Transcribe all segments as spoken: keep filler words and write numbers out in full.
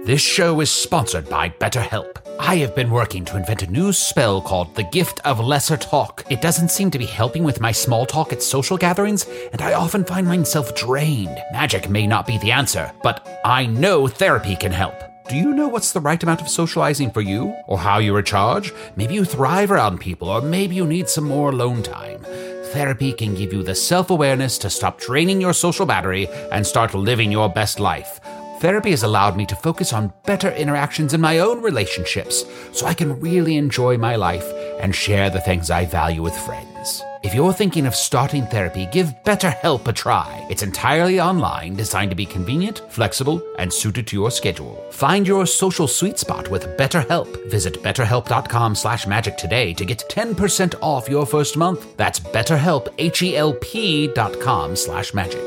This show is sponsored by BetterHelp. I have been working to invent a new spell called the Gift of Lesser Talk. It doesn't seem to be helping with my small talk at social gatherings, and I often find myself drained. Magic may not be the answer, but I know therapy can help. Do you know what's the right amount of socializing for you? Or how you recharge? Maybe you thrive around people, or maybe you need some more alone time. Therapy can give you the self-awareness to stop draining your social battery and start living your best life. Therapy has allowed me to focus on better interactions in my own relationships, so I can really enjoy my life and share the things I value with friends. If you're thinking of starting therapy, give BetterHelp a try. It's entirely online, designed to be convenient, flexible, and suited to your schedule. Find your social sweet spot with BetterHelp. Visit betterhelp.com slash magic today to get ten percent off your first month. That's BetterHelp, H-E-L-P dot com slash magic.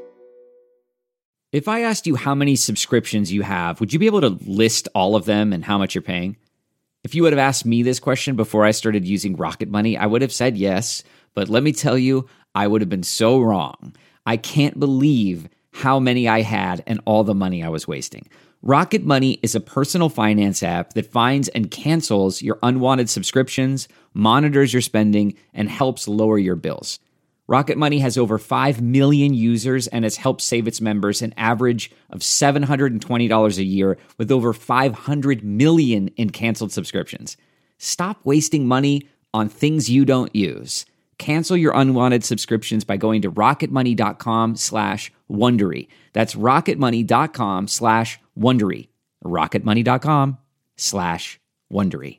If I asked you how many subscriptions you have, would you be able to list all of them and how much you're paying? If you would have asked me this question before I started using Rocket Money, I would have said yes, but let me tell you, I would have been so wrong. I can't believe how many I had and all the money I was wasting. Rocket Money is a personal finance app that finds and cancels your unwanted subscriptions, monitors your spending, and helps lower your bills. Rocket Money has over five million users and has helped save its members an average of seven hundred twenty dollars a year with over five hundred million in canceled subscriptions. Stop wasting money on things you don't use. Cancel your unwanted subscriptions by going to rocketmoney.com slash Wondery. That's rocketmoney.com slash Wondery. rocketmoney.com slash Wondery.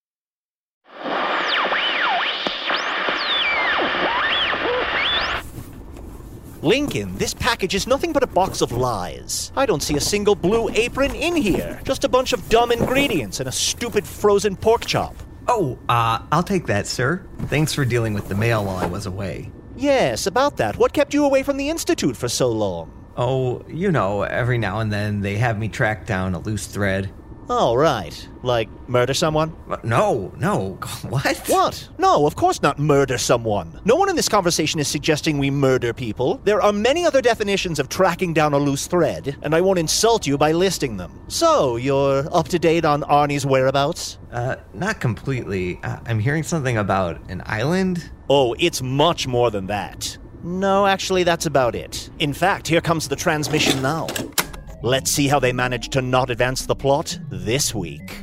Lincoln, this package is nothing but a box of lies. I don't see a single blue apron in here. Just a bunch of dumb ingredients and a stupid frozen pork chop. Oh, uh, I'll take that, sir. Thanks for dealing with the mail while I was away. Yes, about that. What kept you away from the Institute for so long? Oh, you know, every now and then they have me track down a loose thread. Oh, right. Like, murder someone? No, no. What? What? No, of course not murder someone. No one in this conversation is suggesting we murder people. There are many other definitions of tracking down a loose thread, and I won't insult you by listing them. So, you're up to date on Arnie's whereabouts? Uh, not completely. Uh, I'm hearing something about an island. Oh, it's much more than that. No, actually, that's about it. In fact, here comes the transmission now. Let's see how they managed to not advance the plot this week.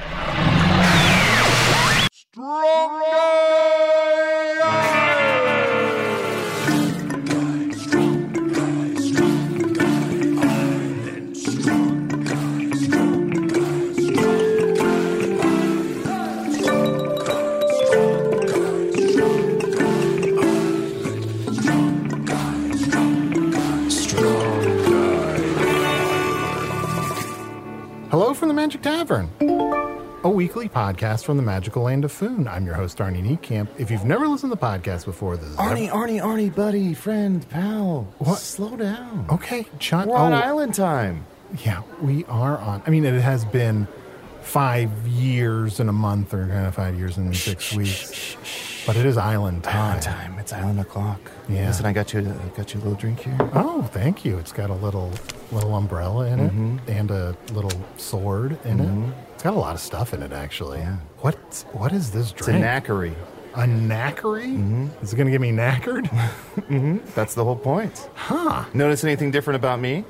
Strong Hello from the Magic Tavern, a weekly podcast from the magical land of Foon. I'm your host, Arnie Niekamp. If you've never listened to the podcast before, this is... Arnie, ever... Arnie, Arnie, buddy, friend, pal. What? Slow down. Okay, Chunt. We're on oh, island time. Yeah, we are on... I mean, it has been five years and a month, or kind of five years and six shh, weeks. Shh, shh, but it is island time. Island time. It's island o'clock. Yeah. Listen, I got you, I got you a little drink here. Oh, thank you. It's got a little little umbrella in mm-hmm. it and a little sword in mm-hmm. it. It's got a lot of stuff in it, actually. Yeah. What? What is this drink? It's a knackery. A knackery? Mm-hmm. Is it going to get me knackered? mm-hmm. That's the whole point. Huh. Notice anything different about me?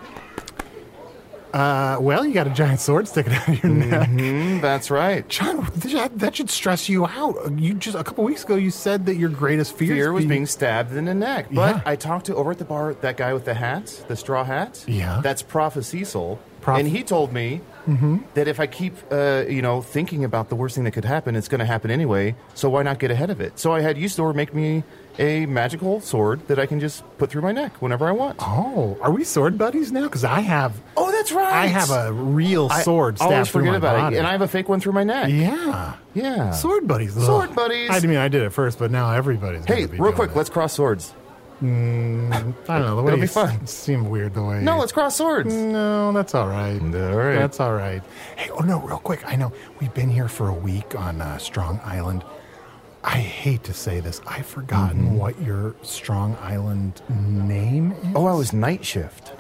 Uh, well, you got a giant sword sticking out of your neck. Mm-hmm, that's right. John, that, that should stress you out. You just a couple weeks ago, you said that your greatest fear, fear was being... being stabbed in the neck. But yeah. I talked to over at the bar that guy with the hat, the straw hat. Yeah, that's Prophet Cecil, Prof- and he told me mm-hmm. that if I keep, uh, you know, thinking about the worst thing that could happen, it's going to happen anyway. So why not get ahead of it? So I had Usador make me a magical sword that I can just put through my neck whenever I want. Oh, are we sword buddies now? Because I have. Oh, that's right. I have a real sword I stabbed always through forget my about body. it, and I have a fake one through my neck. Yeah, yeah. Sword buddies. Ugh. Sword buddies. I mean, I did it first, but now everybody's. Hey, be real doing quick, it. let's cross swords. Mm, I don't know. The way It'll be you fun. s- seem weird the way. No, let's cross swords. No, that's all right. All right. That's all right. Hey, oh no, real quick. I know we've been here for a week on uh, Strong Island. I hate to say this. I've forgotten mm-hmm. what your Strong Island name is. Oh, I was Night Shift.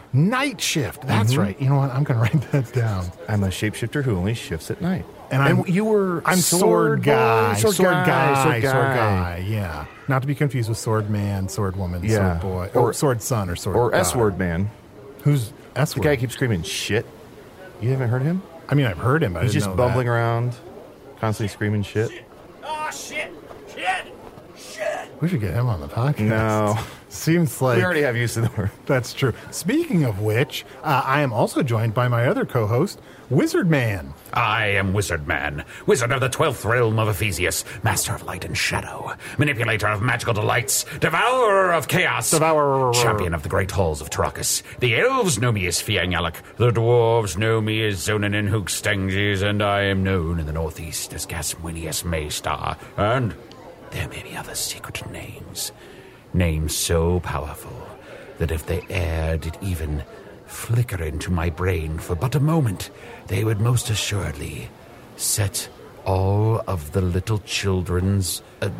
Night shift. That's Mm-hmm. right. You know what? I'm going to write that down. I'm a shapeshifter who only shifts at night. And, I'm, you were I'm sword, sword guy, boy, sword, sword guy, guy, sword sword guy. guy. Yeah, not to be confused with sword man, sword woman, Yeah. sword boy, Or- or sword son, or sword Or daughter. S-word man. Who's S The word? guy keeps screaming shit. You haven't heard him? I mean, I've heard him, but He's I didn't just know bumbling that. around, constantly screaming shit. Oh, shit! Shit! Shit! We should get him on the podcast. No. Seems like We already have use of the word. that's true. Speaking of which, uh, I am also joined by my other co-host, Wizard Man. I am Wizard Man, wizard of the twelfth realm of Ephesius, master of light and shadow, manipulator of magical delights, devourer of chaos, Devourer. champion of the great halls of Tarakas. The elves know me as Fiangyalak, the dwarves know me as Zonin Hookstanges, and I am known in the northeast as Gaswinius Maystar, and there may be other secret names. Names so powerful that if they air did even flicker into my brain for but a moment, they would most assuredly set all of the little children's... Uh,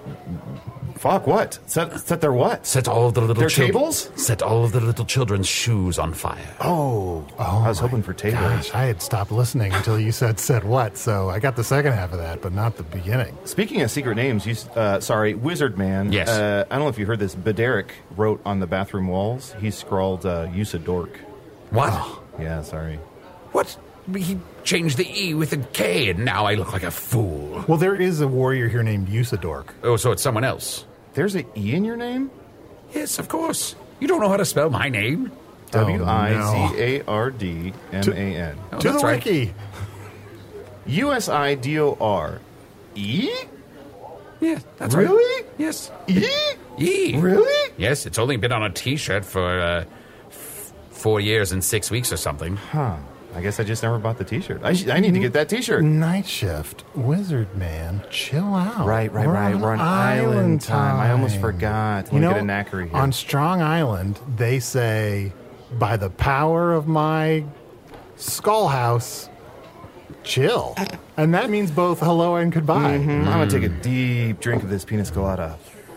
Fuck, what? Set, set their what? set all of the little Their chil- tables? Set all of the little children's shoes on fire. Oh, I was hoping for tables. Gosh, I had stopped listening until you said said what, so I got the second half of that, but not the beginning. Speaking of secret names, you, uh, sorry, Wizard Man. Yes. Uh, I don't know if you heard this, but Derek wrote on the bathroom walls, he scrawled uh, Usadork. What? Yeah, sorry. What? He changed the E with a K, and now I look like a fool. Well, there is a warrior here named Usadork. Oh, so it's someone else. There's an E in your name? Yes, of course. You don't know how to spell my name? W I Z A R D M A N. Oh, to the that's right. wiki. U S I D O R. E? Yeah, that's right. Really? Yes. E? E. Really? Yes, it's only been on a T-shirt for uh, f- four years and six weeks or something. Huh. I guess I just never bought the T-shirt. I, sh- I need to get that T-shirt. Night shift, Wizard Man, chill out. Right, right, right. We're on island time. I almost forgot. Let You me know, get a knackery here. on Strong Island, they say, by the power of my skull house, chill. And that means both hello and goodbye. Mhm. I'm going to take a deep drink of this pina colada.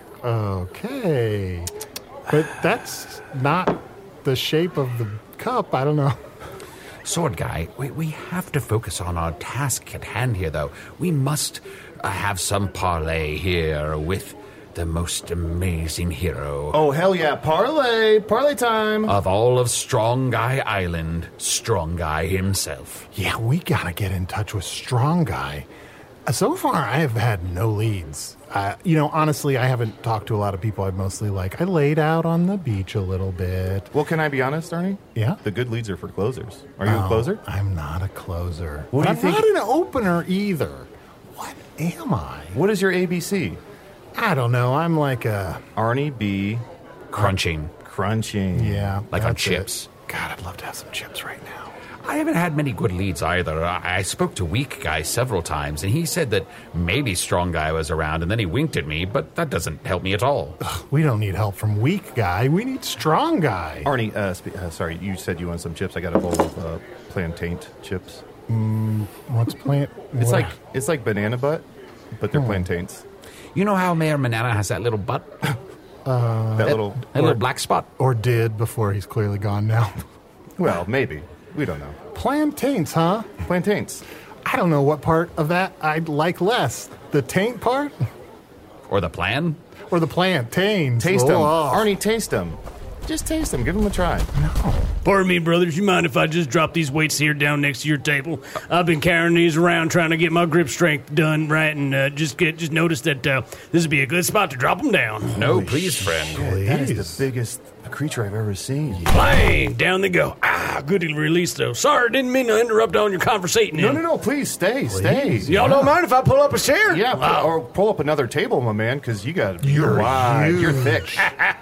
Okay. But that's not the shape of the cup. I don't know. Sword Guy, we, we have to focus on our task at hand here, though. We must uh, have some parley here with the most amazing hero Oh, hell yeah. Parlay. Parlay time. of all of Strong Guy Island, Strong Guy himself. Yeah, we gotta get in touch with Strong Guy. Uh, So far, I have had no leads. Uh, you know, honestly, I haven't talked to a lot of people. I've mostly, like, I laid out on the beach a little bit. Well, can I be honest, Arnie? Yeah? The good leads are for closers. Are you a Oh, closer? I'm not a closer. What But do you I'm think- not an opener either. What am I? What is your A B C? I don't know. I'm like a... Arnie B. Crunching, Crunching. Yeah. like on that's chips. it. God, I'd love to have some chips right now. I haven't had many good leads either. I I spoke to Weak Guy several times, and he said that maybe Strong Guy was around, and then he winked at me, but that doesn't help me at all. We don't need help from weak guy. We need strong guy. Arnie, uh, spe- uh, sorry, you said you wanted some chips. I got a bowl of uh, plantain chips. What's plant? It's what- like it's like banana butt, but they're plantains. You know how Mayor Manana has that little butt? that little. That little black spot? Or did before he's clearly gone now. Well, maybe. We don't know. Plantains, huh? Plantains. I don't know what part of that I'd like less. The taint part? Or the plan? Or the plantains? Taste them. Oh. Arnie, taste them. Just taste them. Give them a try. Pardon me, brothers. You mind if I just drop these weights here down next to your table? I've been carrying these around trying to get my grip strength done right, and uh, just get just noticed that uh, this would be a good spot to drop them down. No, please, friend. That is Please. the biggest creature I've ever seen. Bang! Down they go. Ah, good release, though. Sorry, didn't mean to interrupt on your conversating. No, no, no. Please stay. Stay. Y'all don't mind if I pull up a chair? Yeah, pu- or pull up another table, my man, because you got you're, You're wide, huge. you're thick.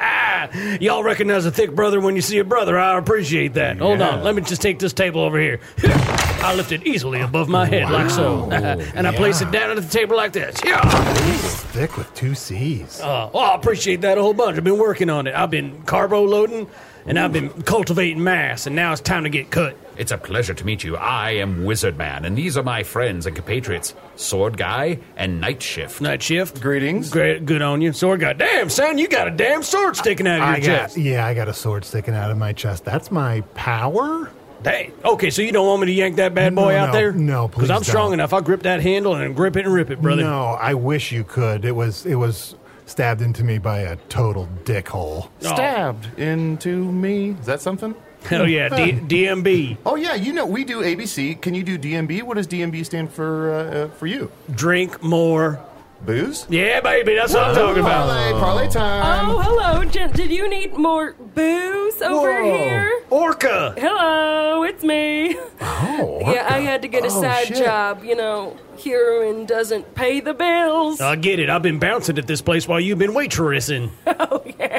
Y'all recognize a thick brother when you see a brother. I appreciate that. Hold Yeah. on. Let me just take this table over here. I lift it easily above my head like so. and I place it down at the table like this. Yeah. Thick with two C's. Uh, oh, I appreciate that a whole bunch. I've been working on it. I've been carbo loading and I've been cultivating mass, and now it's time to get cut. It's a pleasure to meet you. I am Wizard Man, and these are my friends and compatriots, Sword Guy and Night Shift. Night Shift. Greetings. Great, good on you. Sword Guy. Damn, son, you got a damn sword sticking out of your I chest. got, yeah, I got a sword sticking out of my chest. That's my power? Dang. Okay, so you don't want me to yank that bad boy No, out no, there? no, please Because I'm strong don't. enough. I'll grip that handle and grip it and rip it, brother. No, I wish you could. It was it was stabbed into me by a total dickhole. Stabbed into me. Is that something? Hell yeah, D- DMB. Oh, yeah, you know, we do A B C. Can you do D M B? What does D M B stand for uh, uh, for you? Drink more. Booze? Yeah, baby, that's what I'm talking about. Parlay, parlay time. Oh, hello, gent. Did you need more booze over Whoa. here? Orca. Hello, it's me. Oh, Yeah, I had to get a Oh, side shit. job. You know, heroin doesn't pay the bills. I get it. I've been bouncing at this place while you've been waitressing. Oh,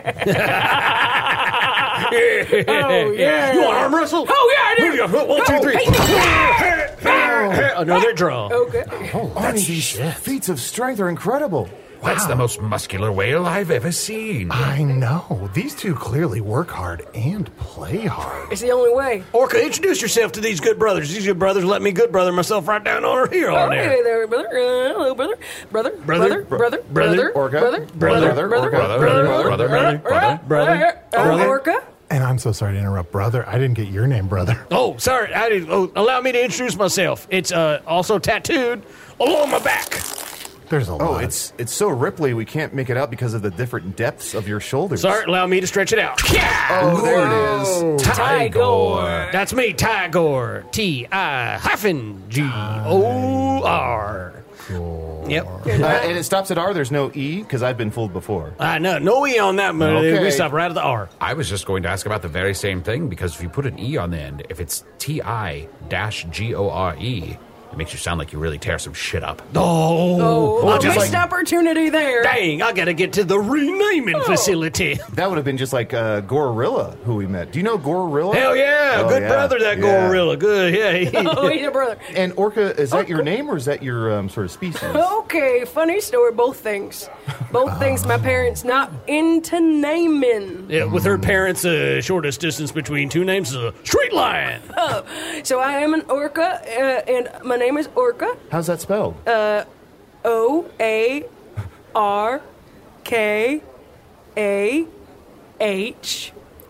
yeah. Oh, yeah. You want arm wrestle? Oh, yeah, I do. Here you go. One, two, three. Another draw. Okay. Arnie, these feats of strength are incredible. That's the most muscular whale I've ever seen. I know. These two clearly work hard and play hard. It's the only way. Orca, introduce yourself to these good brothers. These good brothers let me good brother myself right down on her here Oh, on hey there. there, brother. Uh, hello, brother. Brother. Brother. Brother. Brother. Brother. Brother. Orca. Brother. Brother. Brother. Orca. Brother. Brother, brother, brother, brother, brother. Oh, Orca. And I'm so sorry to interrupt, brother. I didn't get your name, brother. Oh, sorry. I didn't. Oh, allow me to introduce myself. It's uh, also tattooed along my back. There's a Oh, lot. it's it's so ripply we can't make it out because of the different depths of your shoulders. Sorry, allow me to stretch it out. Oh, there it is. Tigor. That's me, Tigor. T I hyphen G O R. Yep. Uh, and it stops at R. There's no E because I've been fooled before. I know. No E on that, but Okay. we stop right at the R. I was just going to ask about the very same thing, because if you put an E on the end, if it's T I dash G O R E, it makes you sound like you really tear some shit up. Oh. Oh, I'll just missed like, opportunity there. dang, I got to get to the renaming facility. That would have been just like uh, Gorilla, who we met. Do you know Gorilla? Hell yeah. Oh, Good yeah. brother, that Yeah. gorilla. Good. Yeah. he- Oh, he's a brother. And Orca, is that your name or is that your um, sort of species? Okay, funny story. Both things. Both things. My parents not into naming. Yeah, with her parents, uh, shortest distance between two names is a straight line. Oh, so I am an orca, uh, and my name is Orca. How's that spelled? O A R K A H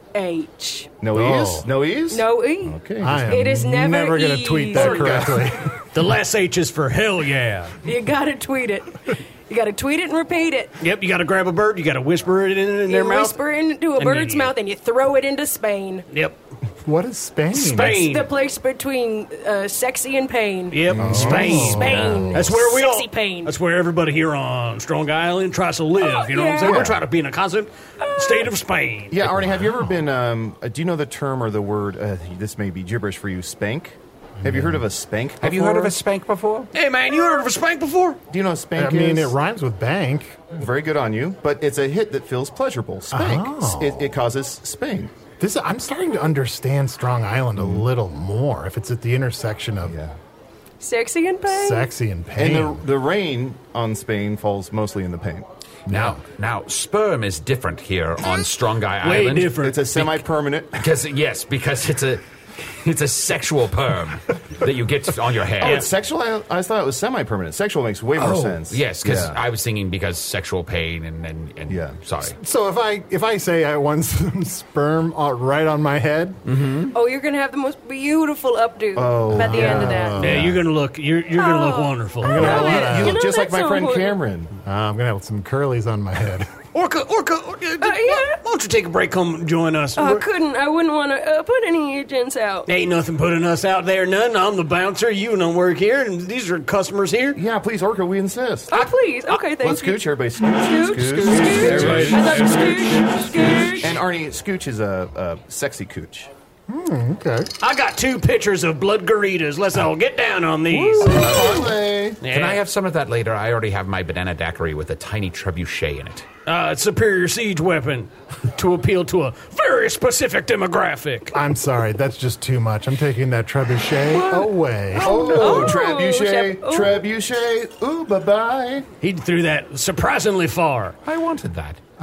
H. no Oh. E's? No E's? No E. Okay. I am It is never going to tweet that easy. correctly. The last H is for hell yeah. You gotta tweet it. You gotta tweet it and repeat it. Yep, you got to grab a bird, you got to whisper it in, in their You mouth. whisper into a And bird's you- mouth and you throw it into Spain. Yep. What is Spain? Spain. The place between uh, sexy and pain. Yep, Spain. Spain. That's where we Sexy all. pain. That's where everybody here on Strong Island tries to live. Oh, you know what I'm yeah. saying? Yeah. We're trying to be in a constant state of Spain. Yeah, Arnie, have you ever been, um, uh, do you know the term or the word, uh, this may be gibberish for you, spank? Have you heard of a spank before? Have you heard of a spank before? Hey man, you heard of a spank before? Do you know what spank I mean, is? it rhymes with bank. Very good on you, but it's a hit that feels pleasurable. Spank. Oh. It, it causes Spain. This I'm starting to understand Strong Island a little more. If it's at the intersection of Yeah. Sexy and pain. sexy and pain. And the, the rain on Spain falls mostly in the paint. Now, now, sperm is different here on Strong Guy Way Island. different. It's a semi-permanent. Because yes, because it's a it's a sexual perm that you get on your hair. Oh, it's sexual? I, I thought it was semi-permanent. Sexual makes way more Oh, sense. yes, because Yeah. I was thinking because sexual pain and and, and Yeah. sorry. so if I if I say I want some sperm uh, right on my head, Oh, you're gonna have the most beautiful updo Oh, at the end of that. Yeah, you're gonna look. You're you're gonna look Oh. wonderful. Oh, gonna have a lot of- You You look know, just like that's my so friend important. Cameron. uh, I'm gonna have some curlies on my head. Orca, Orca, Orca yeah. why don't you take a break? Come join us. I couldn't. I wouldn't want to uh, put any agents out. Ain't nothing putting us out there, none. I'm the bouncer. You don't work here, and these are customers here. Yeah, please, Orca, we insist. Oh, please. Okay, thank Let's you. scooch, everybody. Scooch, Scooch, scooch, scooch, scooch. Everybody. I love scooch, scooch. And Arnie, scooch is a, a sexy cooch. Okay. I got two pitchers of blood Garitas. Let's all get down on these. Parlay. Yeah. Can I have some of that later? I already have my banana daiquiri with a tiny trebuchet in it. uh, superior siege weapon to appeal to a very specific demographic? I'm sorry, that's just too much. I'm taking that trebuchet away. Oh, Oh, trebuchet, shep- oh. trebuchet. Ooh, bye-bye. He threw that surprisingly far. I wanted that.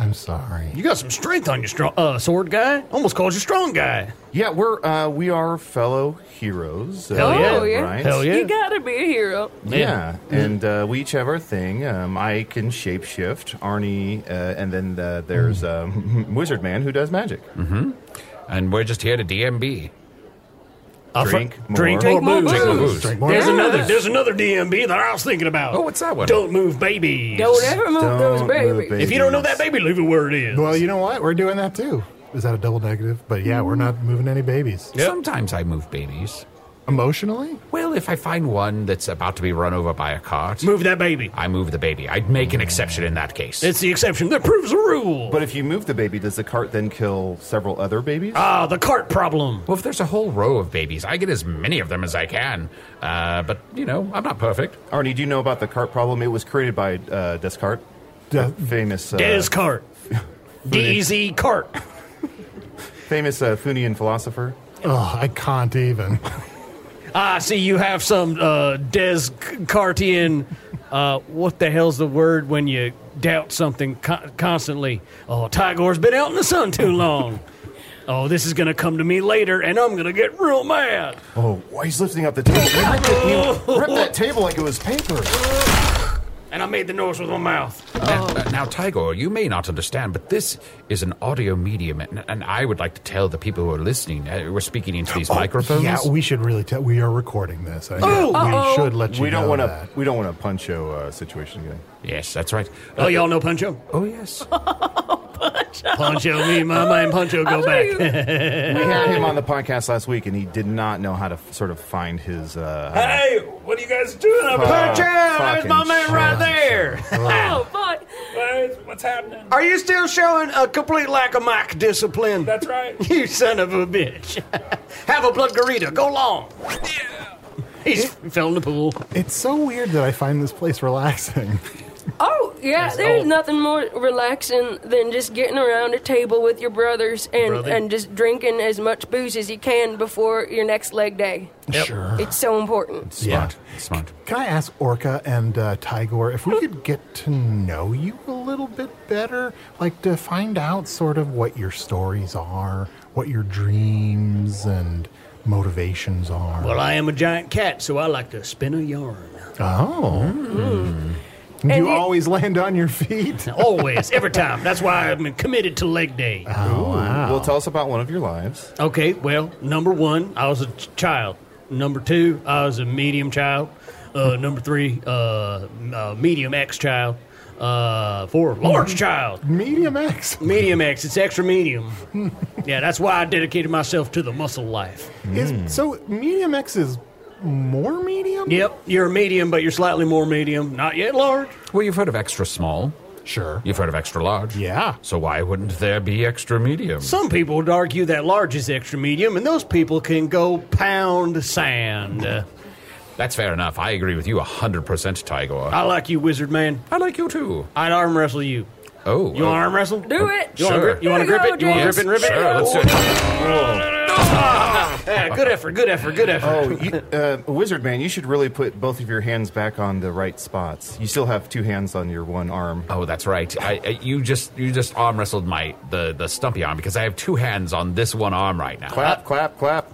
I'm sorry. You got some strength on your strong, uh, sword guy. Almost called you strong guy. Yeah, we're uh, we are fellow heroes. Uh, Hell yeah. Oh, yeah. Right? Hell yeah. You gotta be a hero. Yeah, and uh, we each have our thing. Um, I can shapeshift, Arnie, uh, and then uh, there's um, Wizard Man who does magic. Mm-hmm. And we're just here to D M B. Uh, Drink fr- more. Drink Drink more more booze. booze. Drink more booze. Drink more There's booze. another. There's another D M B that I was thinking about. Oh, what's that one? Don't move babies. Don't ever move Don't those move babies. babies. If you don't know that baby, leave it where it is. Well, you know what? We're doing that too. Is that a double negative? But yeah, we're not moving any babies. Yep. Sometimes I move babies. Emotionally? Well, if I find one that's about to be run over by a cart, Move that baby. I move the baby. I'd make an exception in that case. It's the exception that proves the rule. But if you move the baby, does the cart then kill several other babies? ah, the cart problem. Well, if there's a whole row of babies, I get as many of them as I can. Uh, but, you know, I'm not perfect. Arnie, do you know about the cart problem? It was created by uh, Descartes, De- famous uh, Des cart. D Z cart. famous uh, Funian philosopher. Oh, I can't even. Ah, see, you have some uh, Descartian. Uh, what the hell's the word when you doubt something co- constantly? Oh, Tigor's been out in the sun too long. Oh, this is going to come to me later, and I'm going to get real mad. Oh, why he's lifting up the table? He ripped, it, he ripped that table like it was paper. And I made the noise with my mouth. Now, uh, now, Tigor, you may not understand, but this is an audio medium, and, and I would like to tell the people who are listening, uh, we're speaking into these microphones. Yeah, we should really tell. We are recording this. I Oh! we Uh-oh. should let you We don't know want that. to. We don't want a puncho uh, situation again. Yes, that's right. Oh, y'all know Puncho? Oh, yes. Puncho, me, my man Puncho go back. We had him on the podcast last week, and he did not know how to f- sort of find his. Uh, Hey, what are you guys doing up Fuck, Puncho? There's my fucking man right shit. there. Oh, fuck. What's happening? Are you still showing a complete lack of mic discipline? That's right. You son of a bitch. Have a blood garita. Go long. He's he fell in the pool. It's so weird that I find this place relaxing. Oh, yeah, there's nothing more relaxing than just getting around a table with your brothers and, Brother. and just drinking as much booze as you can before your next leg day. Sure. It's so important. Smart. Smart. Can I ask Orca and uh, Tigor if we could get to know you a little bit better? Like to find out sort of what your stories are, what your dreams and motivations are. Well, I am a giant cat, so I like to spin a yarn. Oh. Mm. Do And you you- always land on your feet? Always, every time. That's why I'm committed to leg day. Oh, wow. Well, tell us about one of your lives. Okay, well, number one, I was a ch- child. Number two, I was a medium child. Uh, number three, uh, uh, medium X child. Uh, four, large child. Medium X. Medium X, it's extra medium. Yeah, that's why I dedicated myself to the muscle life. Is, so medium X is more medium? Yep, you're a medium, but you're slightly more medium. Not yet large. Well, you've heard of extra small. Sure. You've heard of extra large. Yeah. So why wouldn't there be extra medium? Some people would argue that large is extra medium, and those people can go pound sand. Uh, That's fair enough. I agree with you one hundred percent, Tigor. I like you, wizard man. I like you too. I'd arm wrestle you. Oh. You want to arm wrestle? Do it. You want to Sure. grip, you wanna There grip you it? You want to go, grip it and rip it? Sure, let's do it. Yeah, good effort, good effort, good effort. Oh, you, uh, Wizard Man, you should really put both of your hands back on the right spots. You still have two hands on your one arm. Oh, that's right. I, I, you just you just arm wrestled my the, the stumpy arm because I have two hands on this one arm right now. Clap, clap, clap.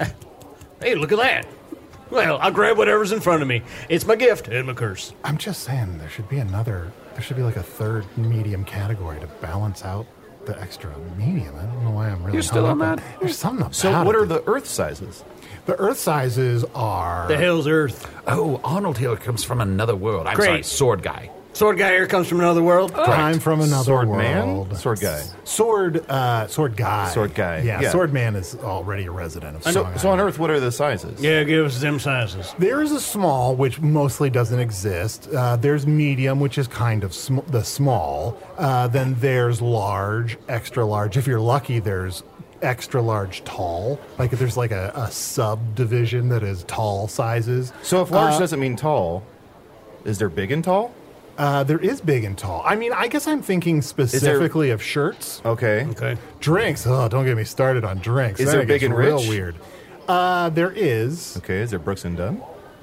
Hey, look at that. Well, I'll grab whatever's in front of me. It's my gift and my curse. I'm just saying there should be another, there should be like a third medium category to balance out the extra medium. I don't know why I'm really You're still hung on up that? There's something about So, what it. are the Earth sizes? The Earth sizes are... The hell's Earth? Oh, Arnold here comes from another world. I'm Great. sorry, sword guy. Sword guy here comes from another world. I'm from another Sword world. man? Sword guy. Sword, uh, sword guy. Sword guy, Yeah, yeah. sword man is already a resident of So, Song so on Island. Earth, what are the sizes? Yeah, give us them sizes. There is a small, which mostly doesn't exist. Uh, there's medium, which is kind of sm- the small. Uh, then there's large, extra large. If you're lucky, there's extra large tall. Like if there's like a, a subdivision that is tall sizes. So if large Uh, doesn't mean tall, is there big and tall? Uh, there is big and tall. I mean, I guess I'm thinking specifically of shirts. Okay. Okay. Drinks. Oh, don't get me started on drinks. Is Then there it big gets and real rich? weird. Uh, there is. Okay, is there Brooks and Dunn?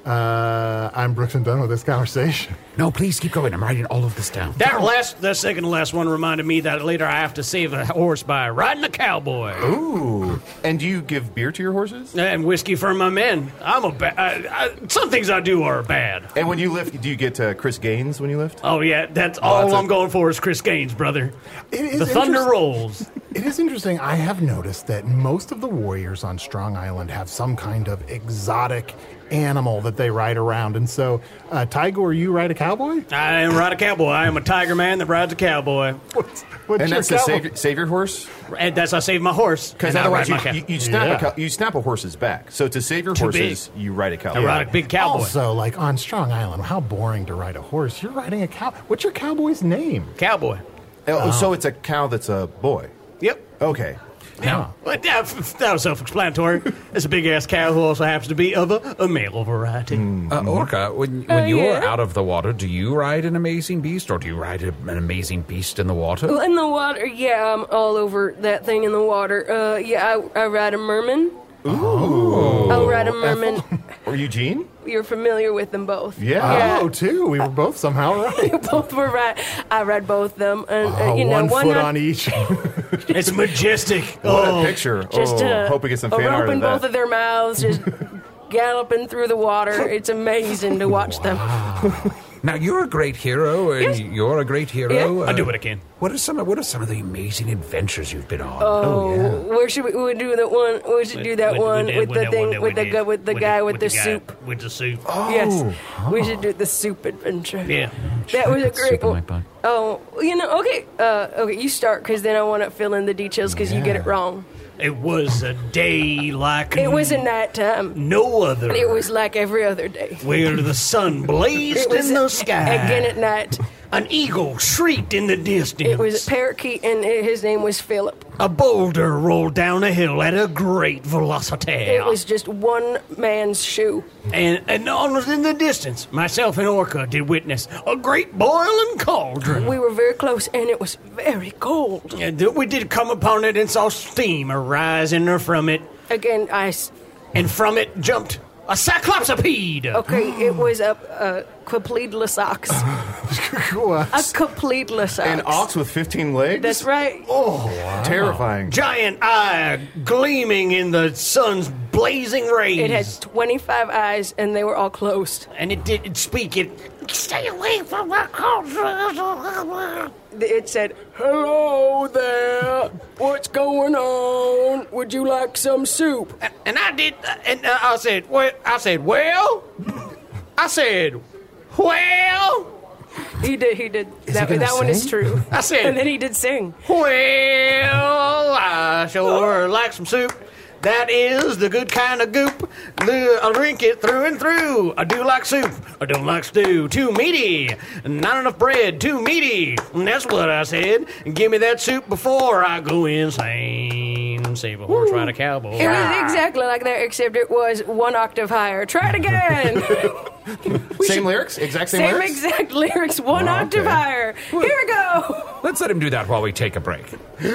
Uh, I'm Brooks and done with this conversation. No, please keep going. I'm writing all of this down. That last, the second to last one reminded me that later I have to save a horse by riding a cowboy. Ooh. And do you give beer to your horses? And whiskey for my men. I'm a bad. Some things I do are bad. And when you lift, do you get uh, Chris Gaines when you lift? Oh, yeah. That's all that's I'm a- going for is Chris Gaines, brother. It is The thunder interest- rolls. It is interesting. I have noticed that most of the warriors on Strong Island have some kind of exotic animal that they ride around. And so, uh, Tigor, you ride a cowboy? I am ride a cowboy. I am a tiger man that rides a cowboy. What's, what's And your that's the cowboy? savior, savior horse? And that's how I save my horse. Because And I otherwise ride my you, cow- you, you, snap Yeah. a cow, you snap a horse's back. So to save your Too horses, you ride a cow. I ride a big cowboy. Also, like on Strong Island, how boring to ride a horse. You're riding a cow. What's your cowboy's name? Cowboy. Oh, So it's a cow that's a boy. Yep. Okay. Now, well, that, that was self-explanatory. It's a big-ass cow who also happens to be of a, a male variety. Uh, Orca, when, when Uh, you're yeah? out of the water, do you ride an amazing beast, or do you ride a, an amazing beast in the water? Well, in the water, yeah, I'm all over that thing in the water. Uh, yeah, I, I ride a merman. Ooh. I'll ride a merman. Or Eugene? You're familiar with them both. Yeah. Oh, two. We were both somehow right. Both were right. I read both of them. And, uh, Oh, you know, one one foot not- on each. It's majestic. What oh. a picture. Just oh, uh, hope we get some a fan rope art in of that. both of their mouths, just galloping through the water. It's amazing to watch them. Now, you're a great hero, and Yes. you're a great hero. Yeah. Uh, I do what I can. What are some? What are some of the amazing adventures you've been on? Oh, where should we, we do that one? We should do that We- we one did- with we the did thing one that we with the did. guy with the We guy did- with the guy soup. With the soup. Yes, we should do the soup adventure. Yeah. That was a great Soup in my one. butt. Oh, you know, okay, uh, okay, you start because then I want to fill in the details because you get it wrong. It was a day like It was a night time. no other. It was like every other day. where the sun blazed It was in the sky. again at night. An eagle shrieked in the distance. It was a parakeet, and his name was Philip. A boulder rolled down a hill at a great velocity. It was just one man's shoe. And, and on in the distance, myself and Orca did witness a great boiling cauldron. We were very close, and it was very cold. And th- we did come upon it and saw steam arising from it, Again, I. s- and from it jumped a cyclopsipede. Okay, it was a, a Quipledlus ox. A Quipledlus ox. An ox with fifteen legs? That's right. Oh, terrifying. Giant eye gleaming in the sun's blazing rays. It had twenty-five eyes, and they were all closed. and it didn't speak. It stay away from my cauldron. It said, "Hello there. What's going on? Would you like some soup?" And I did. And I said, "Well," I said, "Well," I said, "Well." He did. He did. Is that he gonna that one is sing? true. I said- and then he did sing. Well, I sure like some soup. That is the good kind of goop. The- I'll drink it through and through. I do like soup. I don't like stew. Too meaty. Not enough bread. Too meaty. And that's what I said. Give me that soup before I go insane. Save a horse, ride a cowboy. It was exactly like that, except it was one octave higher. Try it again. Same lyrics? Exact same, Same lyrics? exact lyrics, one Oh, octave okay. higher. Here we go. Let's let him do that while we take a break.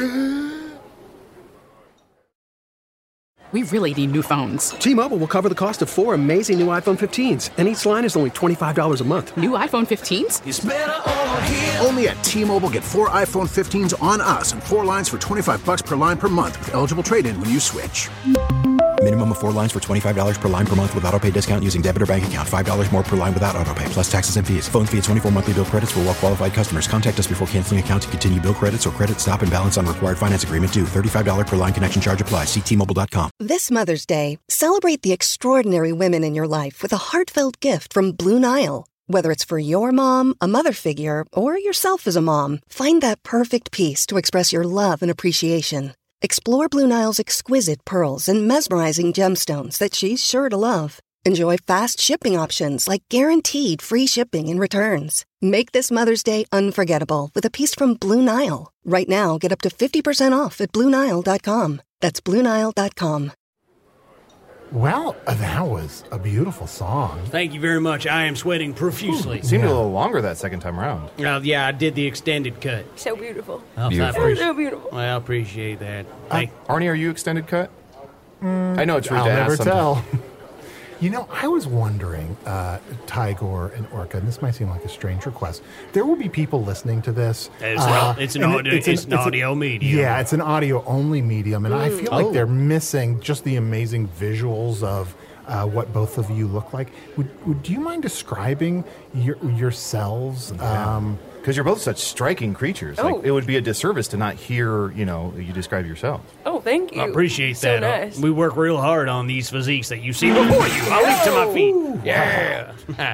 We really need new phones. T-Mobile will cover the cost of four amazing new iPhone fifteens, and each line is only twenty-five dollars a month. New iPhone fifteens? Only at T-Mobile, get four iPhone fifteens on us and four lines for twenty-five bucks per line per month with eligible trade-in when you switch. Minimum of four lines for twenty-five dollars per line per month with autopay discount using debit or bank account. five dollars more per line without autopay, plus taxes and fees. Phone fee at twenty-four monthly bill credits for well-qualified customers. Contact us before canceling account to continue bill credits or credit stop and balance on required finance agreement due. thirty-five dollars per line connection charge applies. See T Mobile dot com. This Mother's Day, celebrate the extraordinary women in your life with a heartfelt gift from Blue Nile. Whether it's for your mom, a mother figure, or yourself as a mom, find that perfect piece to express your love and appreciation. Explore Blue Nile's exquisite pearls and mesmerizing gemstones that she's sure to love. Enjoy fast shipping options like guaranteed free shipping and returns. Make this Mother's Day unforgettable with a piece from Blue Nile. Right now, get up to fifty percent off at Blue Nile dot com. That's Blue Nile dot com. Well, that was a beautiful song. Thank you very much. I am sweating profusely. Seemed a little longer that second time around. Uh, yeah, I did the extended cut. So beautiful. Oh, Beautiful. I appreciate- So beautiful. Well, I appreciate that. Uh, Thank Arnie, are you extended cut? I know it's rude I'll to never ask tell. You know, I was wondering, uh, Tigor and Orca, and this might seem like a strange request. There will be people listening to this. It's, uh, an, it's an and audio, it's, it's an it's audio an, medium. Yeah, it's an audio-only medium, and I feel like Oh. they're missing just the amazing visuals of uh, what both of you look like. Would, would do you mind describing your, yourselves? Um, Because you're both such striking creatures. Oh. Like, it would be a disservice to not hear, you know, you describe yourself. Oh, thank you. I appreciate So that. nice. We work real hard on these physiques that you see before you. I'll leap to my feet. Yeah.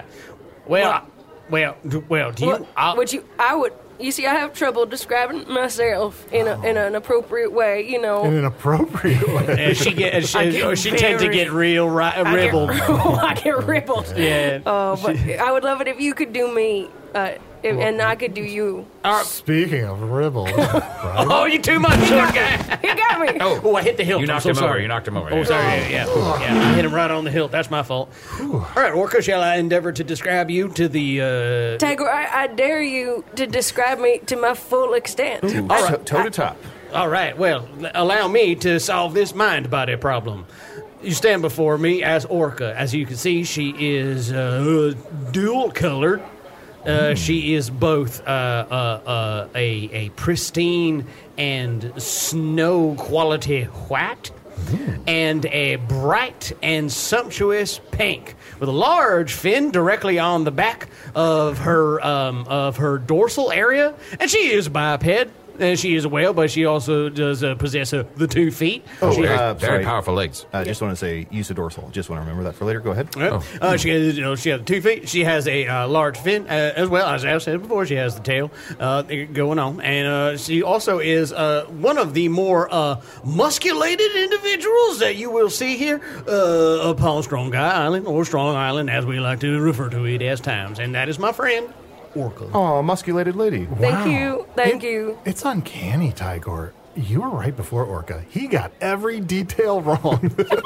well, I- well, d- well. Do you? What, I'll- would you? I would. You see, I have trouble describing myself in a, in an appropriate way. You know. in an appropriate way. Uh, she get, uh, she, I get uh, she tends to very- get real ri- uh, I get- ribbled. I get ribbled. Yeah. Uh, but I would love it if you could do me, uh, if, and I could do you. Speaking of ribbles, right? Oh, you too much, short guy. You got me. Oh, oh, I hit the hilt. You I'm knocked so him over. sorry. You knocked him over. Oh, Yeah. sorry. Yeah, yeah. yeah. I hit him right on the hilt. That's my fault. All right, Orca, shall I endeavor to describe you to the... Uh... Tiger, I, I dare you to describe me to my full extent. All right. Toe to top. All right, well, l- allow me to solve this mind-body problem. You stand before me as Orca. As you can see, she is uh, dual-colored. Uh, she is both uh, uh, uh, a, a pristine and snow-quality white and a bright and sumptuous pink with a large fin directly on the back of her um, of her dorsal area. And she is biped. And she is a whale, but she also does uh, possess uh, the two feet. Oh, she, uh, Very sorry. powerful legs. I just want to say use a dorsal. Just want to remember that for later. Go ahead. Yeah. Uh, she has, you know, she has two feet. She has a uh, large fin, uh, as well as I've said before. She has the tail uh, going on, and uh, she also is uh, one of the more uh, musculated individuals that you will see here uh, upon Strong Guy Island, or Strong Island, as we like to refer to it as times. And that is my friend Orca. Oh, musculated lady. Thank you. Thank It- you. It's uncanny, Tigor. You were right before Orca. He got every detail wrong.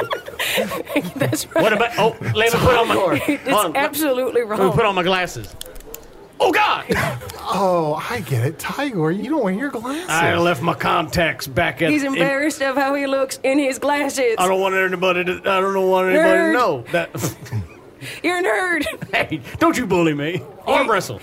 That's right. What about? Oh, let me put on my. It's hold on, absolutely Let me wrong. put on my glasses. Oh God! Oh, I get it. Tigor, you don't wear your glasses. I left my contacts back at. He's in- embarrassed of how he looks in his glasses. I don't want anybody to. I don't want anybody Nerd. to know that. You're a nerd. Hey, don't you bully me. Arm wrestle.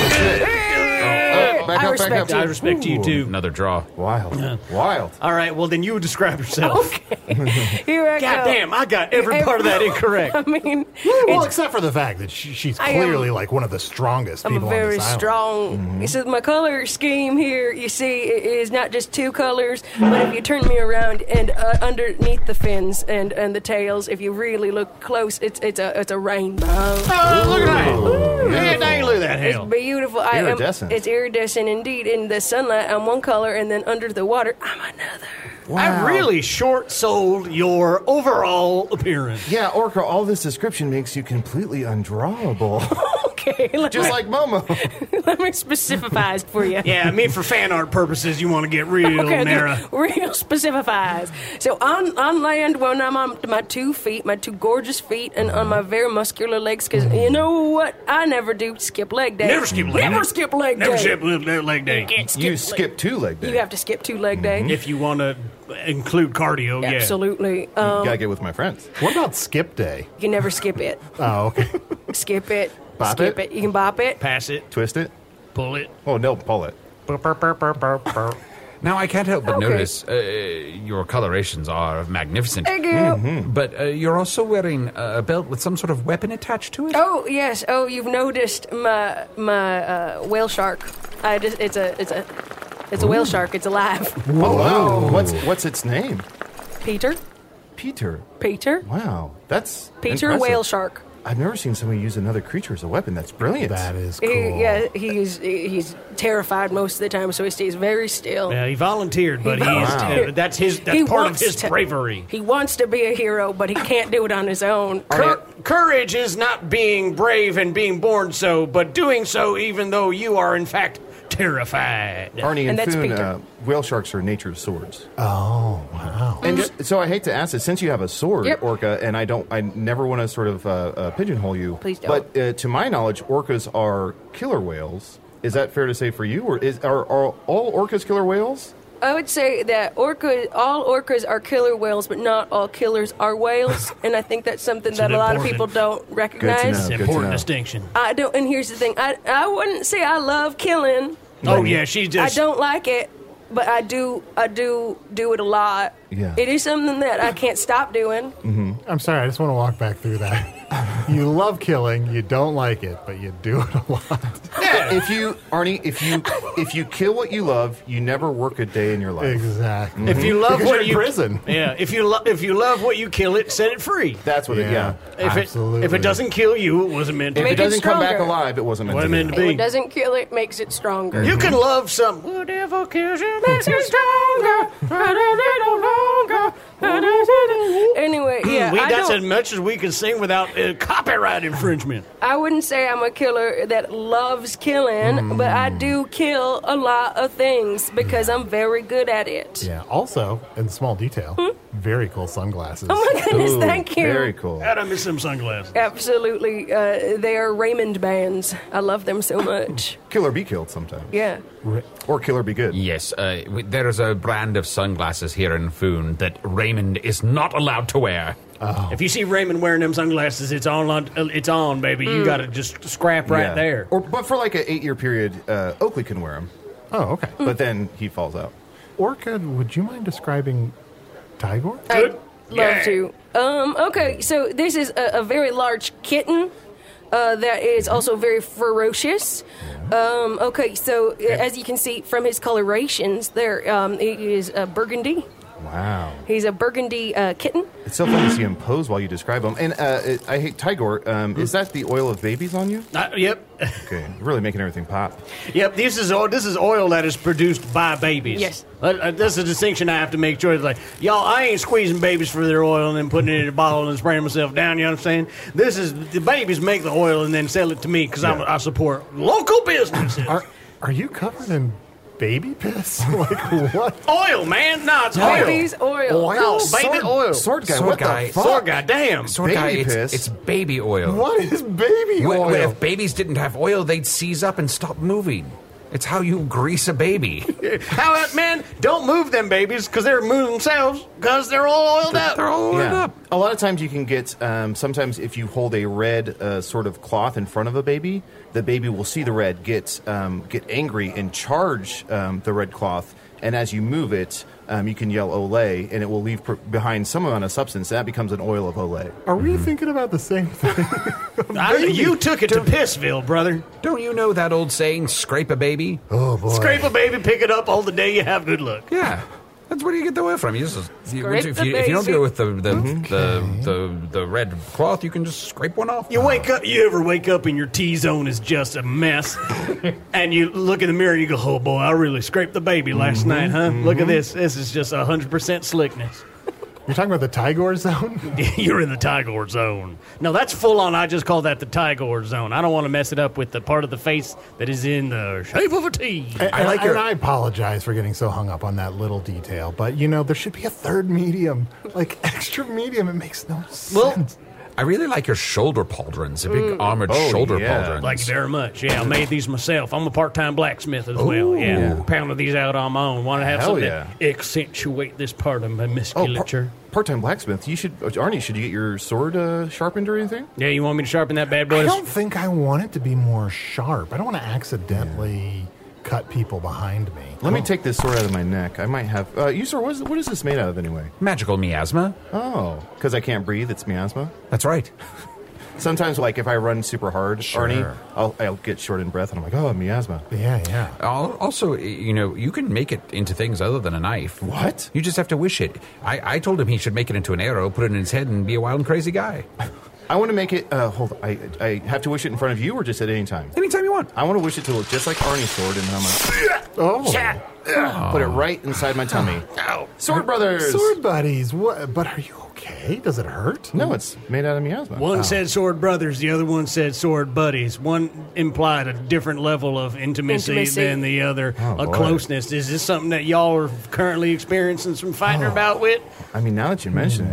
Uh, back I up, respect back up. you. I respect you too. Another draw. Wild. Wild. All right, well then you describe yourself. Here I God go. damn, I got every part of that incorrect. I mean, Well, it's, except for the fact that she, she's I am- clearly like one of the strongest I'm people very on this island. strong. This is my color scheme here. You see, it is not just two colors, but if you turn me around and uh, underneath the fins and, and the tails, if you really look close, it's it's a it's a rainbow. Oh, look at that. Yeah, dang, look at that It's hell. beautiful. I am, Iridescent. it's iridescent indeed. In the sunlight, I'm one color, and then under the water, I'm another. I really short sold your overall appearance. Yeah, Orca, all this description makes you completely undrawable. Okay, let Just me, like Momo. let me specify it for you. Yeah, I mean for fan art purposes, you want to get real Okay, narrow. the real specifies. So on on land, when I'm on my two feet, my two gorgeous feet, and on my very muscular legs, because you know what? I never do skip leg day. Never skip leg day. Never skip leg Never day. skip leg leg day. You can't skip You leg- skip two leg day. You have to skip two leg day. If you want to include cardio, yeah. Absolutely. Um, Gotta get with my friends. What about skip day? you can never skip it. Oh, okay. Skip it. Bop skip it? it. You can bop it. Pass it, Twist it. pull it. Oh, no, pull it. Now, I can't help but Okay. notice uh, your colorations are magnificent. Thank you. But uh, you're also wearing a belt with some sort of weapon attached to it? Oh yes. Oh, you've noticed my my uh, whale shark. I just it's a it's a it's a whale shark. It's alive. Oh, wow. What's, what's its name? Peter. Peter. Peter. Wow. That's Peter impressive. whale shark. I've never seen somebody use another creature as a weapon. That's brilliant. That is cool. He, yeah, he's he's terrified most of the time, so he stays very still. Yeah, he volunteered, but He he's volunteered. uh, that's his that's He part of wants his to- bravery. He wants to be a hero, but he can't do it on his own. Cour- courage is not being brave and being born so, but doing so even though you are in fact terrified. Arnie and, And that's Foon, Peter. uh, whale sharks are nature's swords. Oh, wow. And just, so I hate to ask this, since you have a sword, Yep. Orca, and I don't, I never want to sort of uh, uh, pigeonhole you. Please don't. But uh, to my knowledge, orcas are killer whales. Is that fair to say for you, or is are, are all orcas killer whales? I would say that orca, all orcas are killer whales, but not all killers are whales, and I think that's something that a lot of people don't recognize. It's an important distinction. I don't, and here's the thing: I I wouldn't say I love killing. Oh yeah, she just. I don't like it, but I do I do do it a lot. Yeah. It is something that I can't stop doing. Mm-hmm. I'm sorry, I just want to walk back through that. You love killing, you don't like it, but you do it a lot. Yeah. If you, Arnie, if you if you kill what you love, you never work a day in your life. Exactly. If you love Because what you're in you prison. yeah, if you lo- if you love what you kill it, set it free. That's what it. Yeah. If absolutely. it if it doesn't kill you, it wasn't meant to. If be. it doesn't come back stronger. alive, it wasn't meant Wasn't to be. meant to be. What doesn't kill it makes it stronger. You can love some. Whatever kills you makes it stronger. Run a little longer. Anyway, yeah, we, I that's don't- as much as we can sing without uh, copyright infringement. I wouldn't say I'm a killer that loves killing, but I do kill a lot of things because I'm very good at it. Yeah, also, in small detail, very cool sunglasses. Oh my goodness, thank you. Very cool. God, I miss some sunglasses. Absolutely. Uh, they are Raymond bands. I love them so much. Kill or be killed sometimes. Yeah. Or kill or be good. Yes, uh, w- there is a brand of sunglasses here in Foon that Raymond is not allowed to wear. If you see Raymond wearing them sunglasses, it's on. on it's on, baby. You Mm. got to just scrap right Yeah. there. Or, but for like an eight-year period, uh, Oakley can wear them. Oh, okay. But then he falls out. Orca, would you mind describing Tigor? I'd love to. Um, okay, so this is a, a very large kitten uh, that is also very ferocious. Um, okay, so uh, as you can see from his colorations, there um, he is a burgundy. Wow. He's a burgundy uh, kitten. It's so fun to see him pose while you describe him. And uh, it, I hate Tigor. Um, is that the oil of babies on you? Uh, yep. Okay, really making everything pop. Yep, this is oil, this is oil that is produced by babies. Yes. Uh, uh, that's a distinction I have to make sure. Like, y'all, I ain't squeezing babies for their oil and then putting it in a bottle and spraying myself down, you know what I'm saying? This is, the babies make the oil and then sell it to me because Yeah. I support local businesses. Are, are you covered in baby piss? Like what? Oil, man. No, it's oil. Baby's oil. Oil? No, baby Sword- oil. Sword guy, Sword what guy. the fuck? Sword guy, damn. Sword Baby guy, it's, piss? it's baby oil. What is baby When- oil? when if babies didn't have oil, they'd seize up and stop moving. It's how you grease a baby. How about, man, don't move them babies because they're moving themselves because they're all oiled up. They're all oiled Yeah. up. A lot of times you can get, um, sometimes if you hold a red uh, sort of cloth in front of a baby, the baby will see the red, get, um, get angry, and charge um, the red cloth. And as you move it, um, you can yell Olay, and it will leave pr- behind some amount of substance, and that becomes an oil of Olay. Are we thinking about the same thing? I, you took it to Pissville, brother. Don't you know that old saying, scrape a baby? Oh, boy. Scrape a baby, pick it up all the day you have good luck. Yeah. That's where you get the oil from. You just, you, Scrape if, the you, if you don't baby. do it with the the, the, the the red cloth, you can just scrape one off. You wake up. You ever wake up and your T zone is just a mess, and you look in the mirror and you go, "Oh boy, I really scraped the baby last night, huh? Look at this. This is just a hundred percent slickness." You're talking about the Tigor zone? You're in the Tigor zone. No, that's full on. I just call that the Tigor zone. I don't want to mess it up with the part of the face that is in the shape of a T. And, I like and your- I apologize for getting so hung up on that little detail, but you know, there should be a third medium, like extra medium. It makes no Well, sense. I really like your shoulder pauldrons, the big armored Oh, shoulder yeah. pauldrons. Thank you very much. Yeah, I made these myself. I'm a part-time blacksmith as well. Yeah, Yeah. pounded these out on my own. Want to have Hell something yeah. to accentuate this part of my Oh, musculature. par- part-time blacksmith. You should, Arnie, should you get your sword uh, sharpened or anything? Yeah, you want me to sharpen that bad I boy? don't think I want it to be more sharp. I don't want to accidentally cut people behind me. Let me take this sword out of my neck. I might have. Uh, you, sir, what is, what is this made out of anyway? Magical miasma. Oh, because I can't breathe. It's miasma. That's right. Sometimes, like if I run super hard, Sure. Arnie, I'll, I'll get short in breath, and I'm like, oh, miasma. Yeah, yeah. Al- Also, you know, you can make it into things other than a knife. What? You just have to wish it. I, I told him he should make it into an arrow, put it in his head, and be a wild and crazy guy. I want to make it. Uh, hold on. I, I have to wish it in front of you, or just at any time. Anytime you want. I want to wish it to look just like Arnie's sword, and then I'm like, Oh. Ugh, put it right inside my tummy. Sword Brothers. Sword buddies. What? But are you okay? Does it hurt? No, it's made out of miasma. One said sword brothers, the other one said sword buddies. One implied a different level of intimacy, Intimacy. than the other, Oh, a boy. closeness. Is this something that y'all are currently experiencing some fighting about with? I mean, now that you mention it,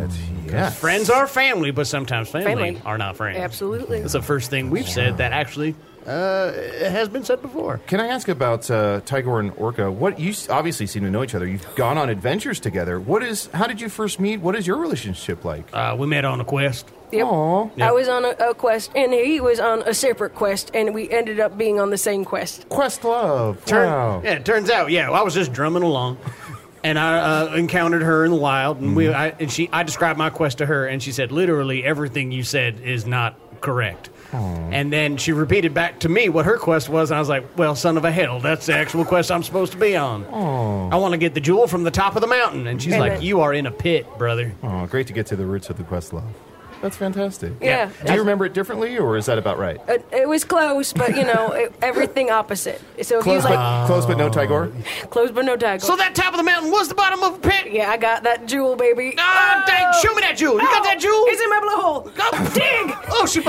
Yeah. Friends are family, but sometimes family, Family. are not friends. Absolutely. That's the first thing we've said that actually uh, has been said before. Can I ask about uh, Tigor and Orca? What you s- obviously seem to know each other. You've gone on adventures together. What is? How did you first meet? What is your relationship like? Uh, we met on a quest. Yep. Aw. I was on a, a quest, and he was on a separate quest, and we ended up being on the same quest. Quest love. Turn, Wow. Yeah, it turns out, yeah, I was just drumming along, and I uh, encountered her in the wild, and we, I, and she, I described my quest to her, and she said, literally everything you said is not correct. And then she repeated back to me what her quest was, and I was like, well, son of a hell, that's the actual quest I'm supposed to be on. Aww. I want to get the jewel from the top of the mountain. And she's Amen. like, you are in a pit, brother. Oh, great to get to the roots of the quest love. That's fantastic. Yeah. Do you remember it differently, or is that about right? It, it was close, but, you know, it, everything opposite. So if Close, you but, like, close but no Tigor? close but no tiger. So that top of the mountain was the bottom of a pit? Yeah, I got that jewel, baby. Ah, dang, show me that jewel. You got that jewel? It's in my blowhole. Go dig! Oh, she...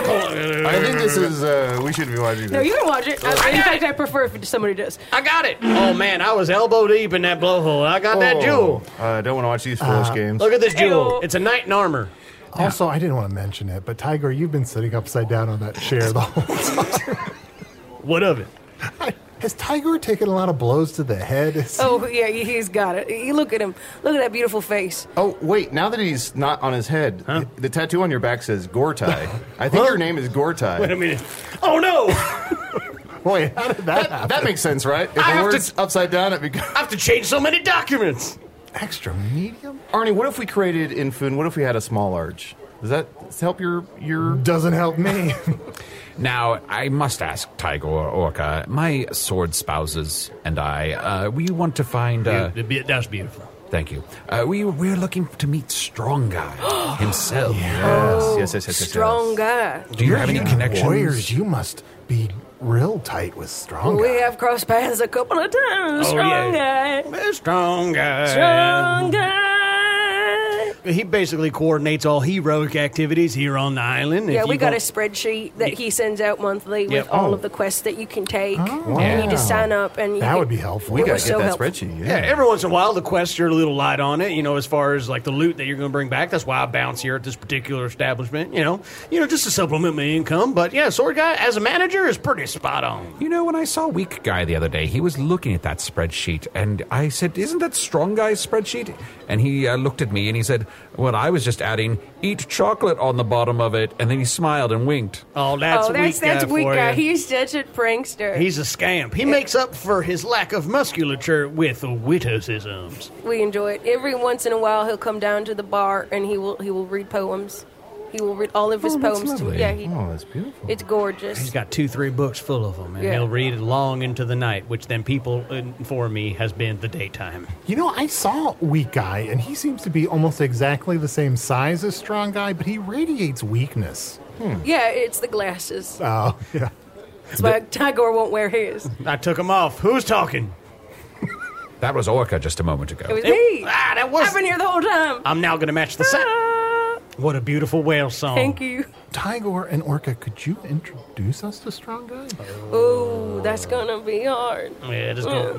I think this is, uh, we should be watching this. No, you can watch it. I, in fact, I prefer if somebody does. I got it. Oh, man, I was elbow deep in that blowhole. I got that Oh, jewel. I uh, don't want to watch these foolish games. Look at this jewel. Ew. It's a knight in armor. Also, I didn't want to mention it, but Tiger, you've been sitting upside down on that chair the whole time. What of it? Has Tiger taken a lot of blows to the head? Is- Oh, yeah, he- he's got it. You look at him. Look at that beautiful face. Oh, wait, now that he's not on his head, Huh? the, the tattoo on your back says Gortai. I think your name is Gortai. Wait a minute. Oh, no. Wait, how did that, That, happen? that makes sense, right? If I the have to- word's upside down, it becomes... I have to change so many documents. Extra medium? Arnie, what if we created in Foon, what if we had a small large? Does that help your... your... Doesn't help me. Now, I must ask, Tiger or Orca, my sword spouses and I, uh, we want to find... Uh, Yeah, that's beautiful. Thank you. Uh, we, we're looking to meet Strong Guy himself. Yes, yes, yes, yes, yes. Strong guy. Do you have any connections? Warriors, you must be real tight with Strong Guy. We have crossed paths a couple of times. Oh, Strong yeah. guy. Strong guy. Strong guy. He basically coordinates all heroic activities here on the island. Yeah, If we you got a want- spreadsheet that he sends out monthly with Yep. all Oh. of the quests that you can take. Oh. And you just Wow. sign up and you That can- would be helpful. We It got to was get so that helpful. spreadsheet. Yeah, Yeah. every once in a while the quests are a little light on it, you know, as far as like the loot that you're going to bring back. That's why I bounce here at this particular establishment, you know, you know, just to supplement my income. But yeah, Sword Guy as a manager is pretty spot on. You know, when I saw Weak Guy the other day, he was looking at that spreadsheet, and I said, isn't that Strong Guy's spreadsheet? And he uh, looked at me and he said, well, I was just adding, eat chocolate on the bottom of it, and then he smiled and winked. Oh, that's oh, that's weak that's guy weak for guy. you. He's such a prankster. He's a scamp. He makes up for his lack of musculature with witticisms. we enjoy it. Every once in a while, he'll come down to the bar and he will he will read poems. He will read all of his Oh, that's poems to me. lovely. Yeah, he, Oh, that's beautiful. it's gorgeous. He's got two, three books full of them, and Yeah. he'll read it long into the night, which then people inform me has been the daytime. You know, I saw Weak Guy, and he seems to be almost exactly the same size as Strong Guy, but he radiates weakness. Yeah, it's the glasses. Oh, yeah. That's why Tigor won't wear his. I took him off. Who's talking? That was Orca just a moment ago. It was It- me. ah, that was- I've been here the whole time. I'm now going to match the sound. Ah, What a beautiful whale song. Thank you. Tiger and Orca, could you introduce us to Strong Guy? Ooh, that's gonna be hard. Yeah, just go.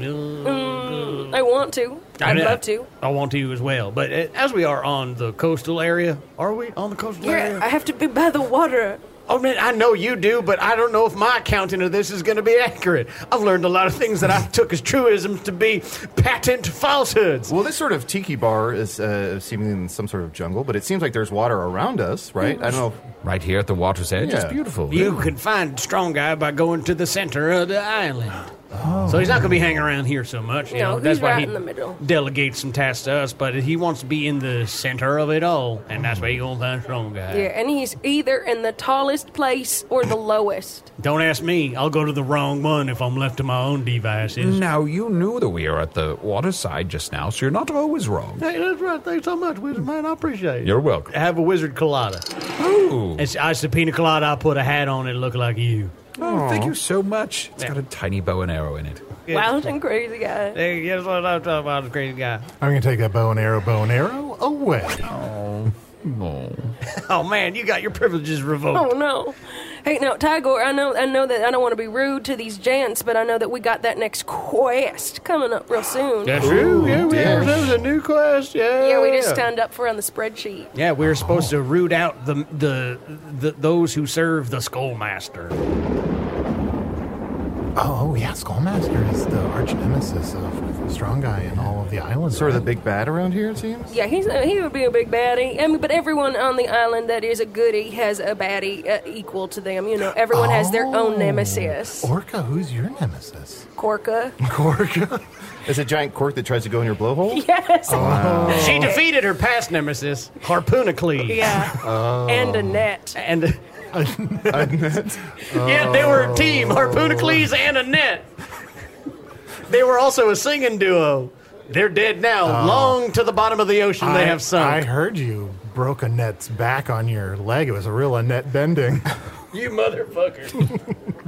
Mm, I want to. I'd I- love to. I want to as well. But uh, as we are on the coastal area, are we on the coastal Yeah, area? I have to be by the water. Oh, man, I know you do, but I don't know if my accounting of this is going to be accurate. I've learned a lot of things that I took as truisms to be patent falsehoods. Well, this sort of tiki bar is uh, seemingly in some sort of jungle, but it seems like there's water around us, right? I don't know. If, Right here at the water's edge, it's Yeah. beautiful. You can find Strong Guy by going to the center of the island. So he's not going to be hanging around here so much. You No, know, he's that's why right he in the middle. delegates some tasks to us, but he wants to be in the center of it all, and that's where you're going to find Strong Guy. Yeah, and he's either in the tallest place or the lowest. Don't ask me. I'll go to the wrong one if I'm left to my own devices. Now, you knew that we were at the waterside just now, so you're not always wrong. Hey, that's right. Thanks so much, Wizard Man. I appreciate it. You're welcome. Have a Wizard Colada. Ooh. It's, it's a pina colada. I put a hat on it. Look like you. Oh, thank you so much. It's got a tiny bow and arrow in it. Wild and crazy guy. Hey, guess what I'm talking about? The crazy guy. I'm going to take that bow and arrow, bow and arrow away. Oh, no. Oh man, you got your privileges revoked. Oh no. Hey, now, Tigor, I know I know that I don't want to be rude to these gents, but I know that we got that next quest coming up real soon. That's true. Yeah, we have a new quest. Yeah, Yeah, we just signed up for on the spreadsheet. Yeah, we're supposed to root out the the, the those who serve the Skullmaster. Oh, yeah, Skullmaster is the arch nemesis of Strong Guy and all of the islands. Sort of the big bad around here, it seems? Yeah, he's uh, he would be a big baddie. I mean, but everyone on the island that is a goodie has a baddie uh, equal to them. You know, everyone has their own nemesis. Orca, who's your nemesis? Korka. Korka? It's a giant cork that tries to go in your blowhole? Yes. Oh. She defeated her past nemesis, Harpoonicles. Yeah. Oh. And a net. And a, a net. Yeah, they were a team, Harpoonicles and a net. They were also a singing duo. They're dead now. Oh. Long to the bottom of the ocean I, they have sunk. I heard you broke Annette's back on your leg. It was a real Annette bending. You motherfucker.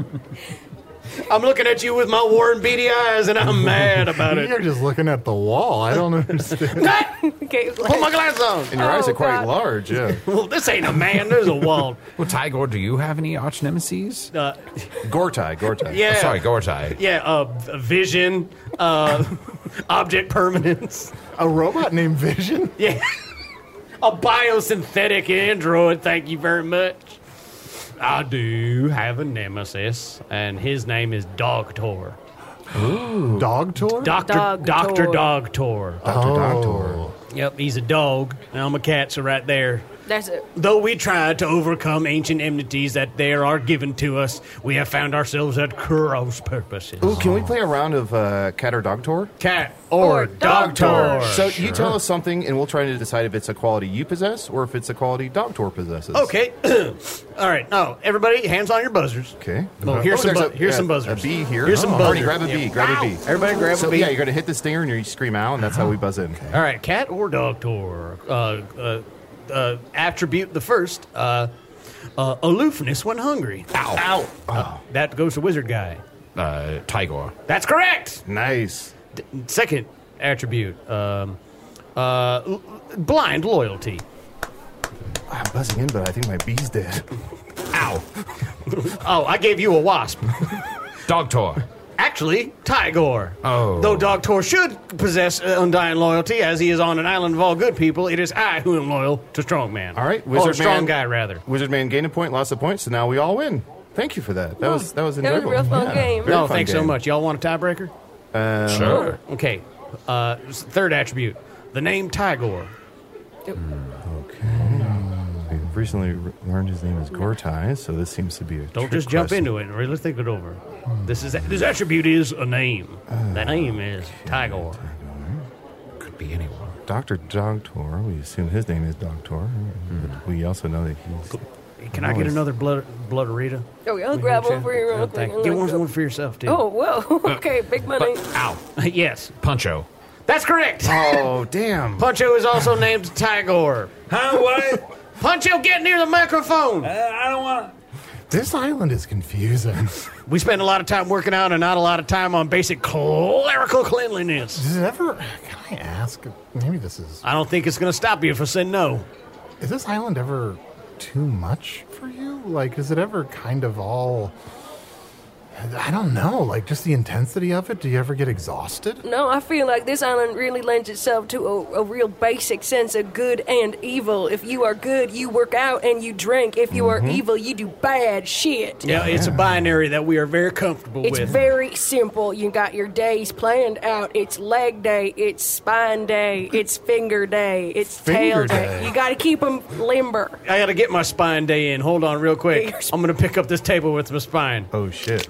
I'm looking at you with my worn, beady eyes, and I'm mad about it. You're just looking at the wall. I don't understand. Okay, put my glasses on. And your Oh, eyes are quite God. large, yeah. Well, this ain't a man. There's a wall. Well, Tigor, do you have any arch nemesis? Uh, Gortai, Gortai. yeah. Oh, sorry, Gortai. Yeah, uh, Vision, uh, Object Permanence. A robot named Vision? Yeah. A biosynthetic android, thank you very much. I do have a nemesis, and his name is Dogtor. Ooh. Dogtor? Doctor Dogtor. Doctor Dogtor. Doctor Oh. Doctor. Yep, he's a dog, and I'm a cat, so right there. That's it. Though we try to overcome ancient enmities that there are given to us, we have found ourselves at cross purposes. Ooh, can we play a round of uh, cat or dog tour? Cat or, Or Dogtor. Dogtor. So you tell us something, and we'll try to decide if it's a quality you possess or if it's a quality dog tour possesses. Okay. All right. Oh, everybody, hands on your buzzers. Okay. Well, here's Oh, some there's bu- a- here's yeah, some buzzers. A bee here. Here's some oh, buzzers. Grab a bee. Yeah. Grab a bee. Everybody grab so, a bee. Yeah, you're going to hit the stinger and you scream out, and that's how we buzz in. All right, cat or dog tour. Uh, uh, uh, attribute the first. Uh, uh, aloofness when hungry. Ow. Ow. Uh, that goes to wizard guy. Uh, Tigor. That's correct. Nice. D- second attribute. Um, uh, l- blind loyalty. I'm buzzing in, but I think my bee's dead. Ow. Oh, I gave you a wasp. Dogtor. Actually, Tigor. Oh. Though Dogtor should possess uh, undying loyalty, as he is on an island of all good people, it is I who am loyal to Strongman. All right, or Wizard Strong Man. Guy, rather. Wizard Man gained a point, lost a point, so now we all win. Thank you for that. That was that was That was a enjoyable. real fun Yeah, game. very No, fun thanks so game. much. Y'all want a tiebreaker? Uh, Sure. Okay. Uh, third attribute. The name Tigor. We've recently re- learned his name is Gortai, so this seems to be a Don't trick just jump question. into it. Really think it over. This is this attribute is a name. That name is Tigor. Could be anyone. Doctor Dogtor, we assume his name is Dogtor, but we also know that he's... Can I get another blood blooderita? Oh, yeah, I'll grab one for you real quick. Thank you. Get one, one for yourself too. Oh, whoa. Okay, big money. Ow. Yes, Puncho. that's correct. Oh, damn. Puncho is also named Tigor. Huh? What? Puncho, get near the microphone. Uh, I don't want This island is confusing. We spend a lot of time working out and not a lot of time on basic clerical cleanliness. Does it ever... Can I ask? Maybe this is... I don't think it's going to stop you if I say no. Is this island ever too much for you? Like, is it ever kind of all... I don't know, like just the intensity of it? Do you ever get exhausted? No, I feel like this island really lends itself to a, a real basic sense of good and evil. If you are good, you work out and you drink. If you Mhm. are evil, you do bad shit. Yeah, it's a binary that we are very comfortable It's with. very simple. You got your days planned out. It's leg day, it's spine day, it's finger day, it's Finger tail day. day. You got to keep them limber. I got to get my spine day in. Hold on real quick. I'm going to pick up this table with my spine. Oh, shit.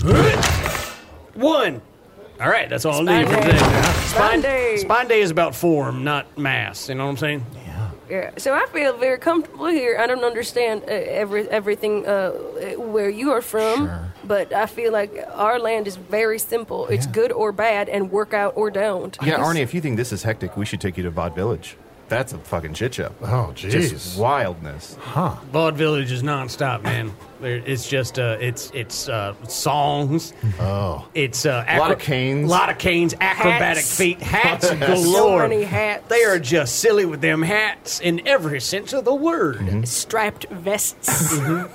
One. All right, that's all I Spine need for day. today. Spine Spine day. Spine day is about form, not mass. You know what I'm saying? Yeah, so I feel very comfortable here. I don't understand uh, every everything uh, where you are from, but I feel like our land is very simple. It's good or bad, and work out or don't. Yeah, Arnie, if you think this is hectic, we should take you to Vod Village. That's a fucking shit show. Oh, jeez. Just wildness. Huh. Vod Village is nonstop, man. There, it's just uh, it's it's uh, songs. Oh, it's uh, A lot of canes. lot of canes, acrobatic Hats. feet, hats So galore. many hats. They are just silly with them hats in every sense of the word. Strapped vests.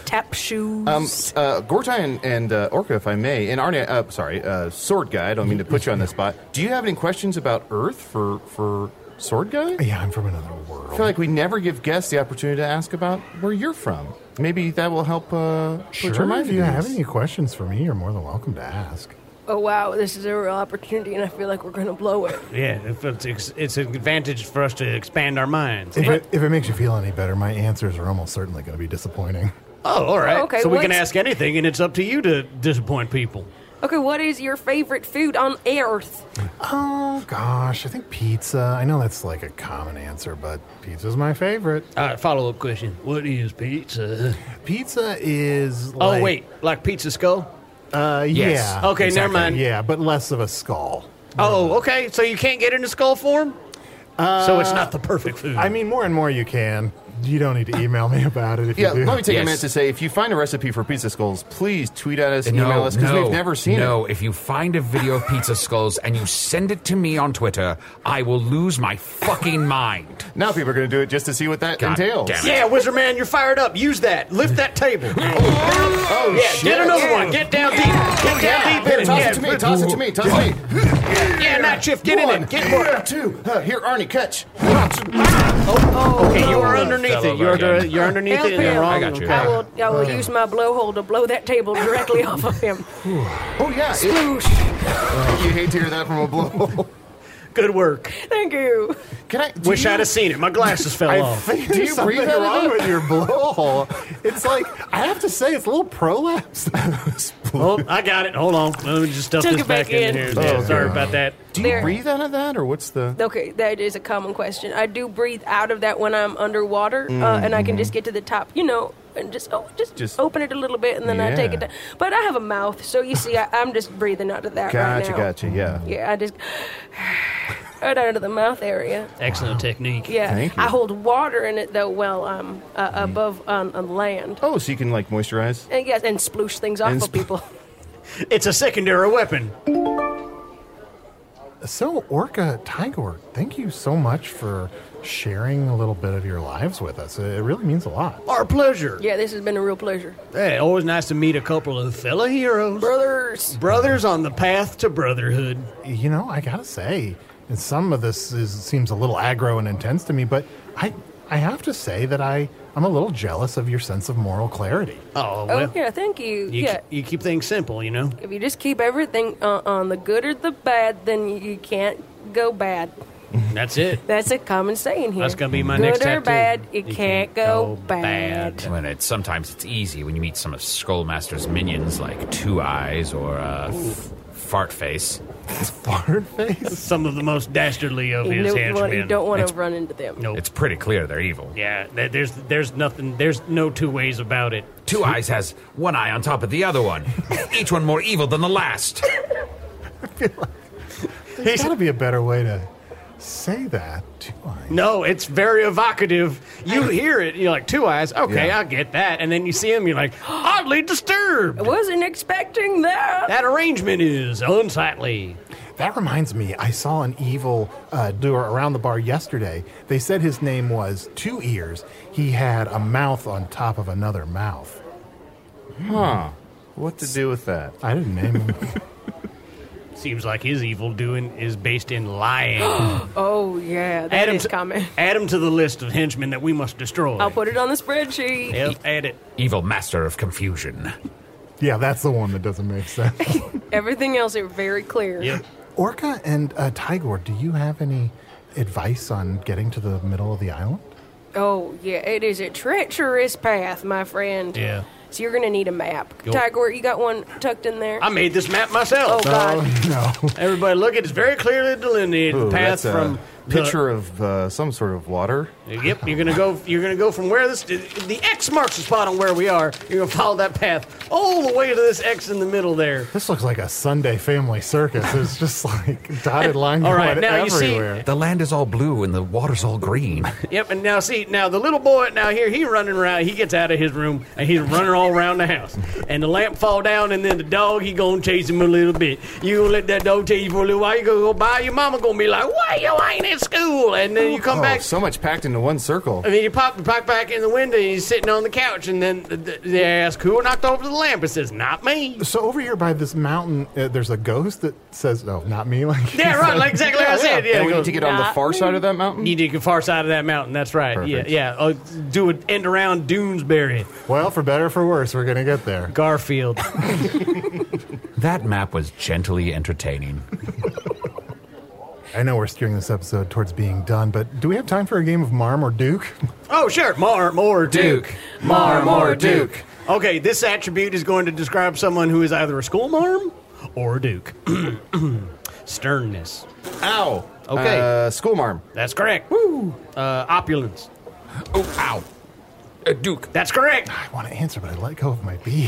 tap shoes. Um, uh, Gortai and, and uh, Orca, if I may, and Arnie, uh, sorry, uh, Sword Guy, I don't mean to put you on the spot. Do you have any questions about Earth for, for Sword Guy? Yeah, I'm from another world. I feel like we never give guests the opportunity to ask about where you're from. Maybe that will help uh, Sure, put your mind if at you have ease. any questions for me, you're more than welcome to ask. Oh, wow, this is a real opportunity, and I feel like we're going to blow it. Yeah, if it's, it's an advantage for us to expand our minds. If Yeah. it, if it makes you feel any better, my answers are almost certainly going to be disappointing. Oh, all right. Okay, so we can what's- ask anything, and it's up to you to disappoint people. Okay, what is your favorite food on Earth? Oh, gosh, I think pizza. I know that's like a common answer, but pizza's my favorite. All right, follow-up question. What is pizza? Pizza is Oh, like... wait, like pizza skull? Uh, Yes. yeah. Okay, never mind. Yeah, but less of a skull. Oh, okay, so you can't get it in skull form? Uh, so it's not the perfect food. I mean, more and more you can. You don't need to email me about it if Yeah, you do. let me take a minute to say, if you find a recipe for pizza skulls, please tweet at us and No, email us, because no, we've never seen no. it. If you find a video of pizza skulls and you send it to me on Twitter, I will lose my fucking mind. Now people are going to do it just to see what that God entails. damn it. Yeah, Wizard Man, you're fired up. Use that. Lift that table. Oh, yeah, shit. get another one. Get down deep. Get down deep in it. Toss Yeah, it to me, toss it to me, toss it to me. Yeah, Night Shift, get in One, it. Get more. two. Uh, here, Arnie, catch. Oh, okay, you are underneath Fell it. over You're, again. under, you're underneath Help it in the him. wrong. I got you. okay. I will, I will use my blowhole to blow that table directly off of him. Oh, yeah. it- Sploosh. you hate to hear that from a blow. Good work. Thank you. Can I? do Wish you- I'd have seen it. My glasses fell I off. think Do there's you something breathe out of wrong it? with your blowhole. It's like, I have to say, it's a little prolapsed. Oh, I got it. Hold on. Let me just stuff Took this it back back in, in. here. Oh, Yeah, okay. sorry about that. Do you There. breathe out of that, or what's the... Okay, that is a common question. I do breathe out of that when I'm underwater, uh, and I can just get to the top, you know, and just oh, just, Just- open it a little bit, and then I take it Yeah. down. But I have a mouth, so you see, I, I'm just breathing out of that right Gotcha, now. gotcha, yeah. Yeah, I just right out of the mouth area. Excellent technique. Yeah, Thank you. I hold water in it though while I'm uh, above on, on land. Oh, so you can, like, moisturize? And yes, and sploosh things off And of spl- people. It's a secondary weapon. So, Orca, Tigor, thank you so much for sharing a little bit of your lives with us. It really means a lot. Our pleasure. Yeah, this has been a real pleasure. Hey, always nice to meet a couple of fellow heroes. Brothers. Brothers on the path to brotherhood. You know, I gotta say, and some of this is, seems a little aggro and intense to me, but I, I have to say that I, I'm a little jealous of your sense of moral clarity. Oh, Oh, well. yeah, thank you. You, yeah. ke- you keep things simple, you know? If you just keep everything uh, on the good or the bad, then you can't go bad. That's it. That's a common saying here. That's gonna be my good next or tattoo. bad, it You can't, can't go, go bad. bad. When it's sometimes it's easy when you meet some of Skullmaster's minions like Two Eyes or uh, f- Fart Face. Fart Face? Some of the most dastardly of You, his know, henchmen. you don't want It's- to run into them. Nope. It's pretty clear they're evil. Yeah, th- there's there's nothing. There's no two ways about it. Two Eyes has one eye on top of the other one, each one more evil than the last. There's gotta be a better way to say that. Two eyes. No, it's very evocative. You hear it, you're like, Two Eyes, okay, Yeah. I get that. And then you see him, you're like, oddly disturbed. I wasn't expecting that. That arrangement is unsightly. That reminds me, I saw an evil uh, doer around the bar yesterday. They said his name was Two Ears. He had a mouth on top of another mouth. Huh. What to do with that? I didn't name him. Seems like his evil doing is based in lying. Oh, yeah, that add, him is to, common. add him to the list of henchmen that we must destroy. I'll put it on the spreadsheet. Yep, add it. Evil master of confusion. Yeah, that's the one that doesn't make sense. Everything else is very clear. Yep. Orca and uh, Tigor, do you have any advice on getting to the middle of the island? Oh, yeah, it is a treacherous path, my friend. Yeah. So you're going to need a map. Go. Tiger, you got one tucked in there? I made this map myself. Oh, God. No. Everybody look, it's very clearly delineated. Ooh, the path that's a from picture of uh, some sort of water. The, yep, you're gonna go. You're gonna go from where this the X marks the spot on where we are. You're gonna follow that path all the way to this X in the middle there. This looks like a Sunday family circus. It's just like dotted lines All right, going now you see- everywhere. The land is all blue and the water's all green. Yep, and now see, now the little boy now here he running around. He gets out of his room and he's running all all around the house. And the lamp fall down, and then the dog, he gonna chase him a little bit. You gonna let that dog chase you for a little while. You gonna go by, your mama gonna be like, why you ain't at school? And then you come Oh, back. so much packed into one circle. And then you pop, pop back in the window, and he's sitting on the couch, and then th- th- they ask, who knocked over the lamp? It says, not me. So over here by this mountain, uh, there's a ghost that says, "Oh, not me." Like he Yeah, right, said. like exactly what I said. Yeah, And we it need goes, to get on the "Not far me." side of that mountain? You need to get far side of that mountain. That's right. Perfect. Yeah, yeah. Uh, do an end around Doonesbury. Well, for better or for worse, we're gonna get there. Garfield. That map was gently entertaining. I know we're steering this episode towards being done, but do we have time for a game of Marm or Duke? Oh, sure. Marm or Duke. Duke. Marm or Duke. Okay, this attribute is going to describe someone who is either a school marm or a Duke. Sternness. Ow. Okay. Uh, school marm. That's correct. Woo. Uh, opulence. Oh, ow. Uh, Duke. That's correct. I want to answer, but I let go of my B.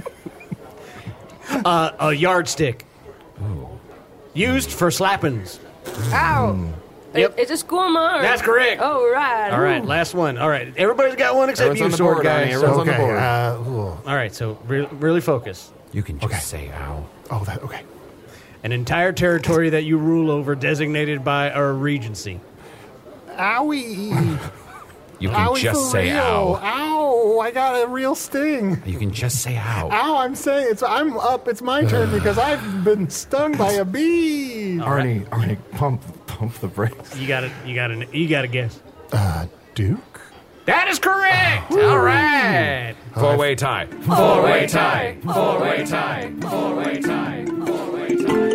uh, a yardstick. Ooh. Used for slappings. Ow. Yep. It, it's a school marm. That's correct. Oh, right. All right, last one. All right, everybody's got one except Everyone's you, on the sword board, guy. Arnie. So- Everyone's on the Okay. board. Uh, ooh. all right, so re- really focus. You can just say ow. Oh, that okay. An entire territory that you rule over, designated by our regency. Owie. You can Owie just for say real. ow. Ow! I got a real sting. You can just say ow. Ow! I'm saying it's. I'm up. It's my turn because I've been stung by a bee. Arnie, Arnie, pump, pump the brakes. You got it. You got it. You got to guess. Uh, Duke. That is correct. All right. Four-way tie. Four-way tie. Four-way tie. Four-way tie. Four-way tie.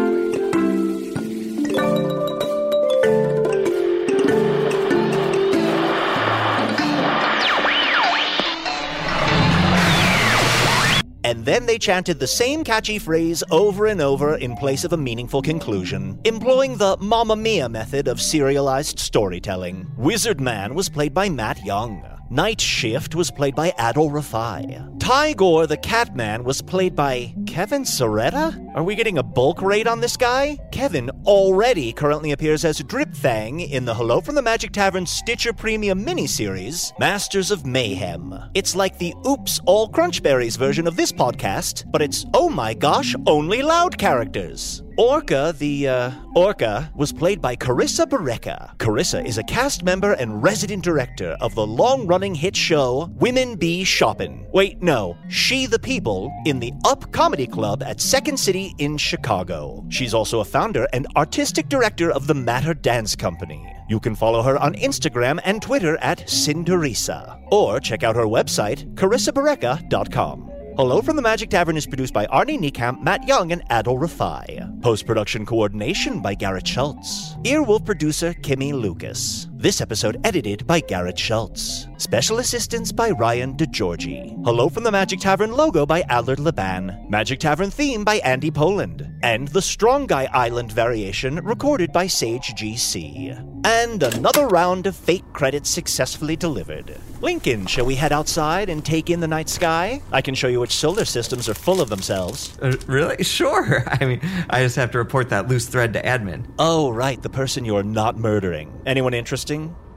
And then they chanted the same catchy phrase over and over in place of a meaningful conclusion, employing the Mamma Mia method of serialized storytelling. Wizard Man was played by Matt Young. Night Shift was played by Adol Rafai. Tygor the Catman was played by Kevin Soretta? Are we getting a bulk rate on this guy? Kevin already currently appears as Dripfang in the Hello from the Magic Tavern Stitcher Premium miniseries, Masters of Mayhem. It's like the Oops All Crunchberries version of this podcast, but it's, oh my gosh, only loud characters. Orca, the, uh, Orca, was played by Carissa Barreca. Carissa is a cast member and resident director of the long-running hit show Women Be Shoppin'. Wait, no, She the People in the Up Comedy Club at Second City in Chicago. She's also a founder and artistic director of the Matter Dance Company. You can follow her on Instagram and Twitter at Cinderisa, or check out her website, carissa barreca dot com. Hello from the Magic Tavern is produced by Arnie Niekamp, Matt Young, and Adol Rafai. Post-production coordination by Garrett Schultz. Earwolf producer Kimmy Lucas. This episode edited by Garrett Schultz. Special assistance by Ryan DeGiorgi. Hello from the Magic Tavern logo by Allard Laban. Magic Tavern theme by Andy Poland. And the Strong Guy Island variation recorded by Sage G C. And another round of fake credits successfully delivered. Lincoln, shall we head outside and take in the night sky? I can show you which solar systems are full of themselves. Uh, really? Sure. I mean, I just have to report that loose thread to admin. Oh, right, the person you're not murdering. Anyone interesting?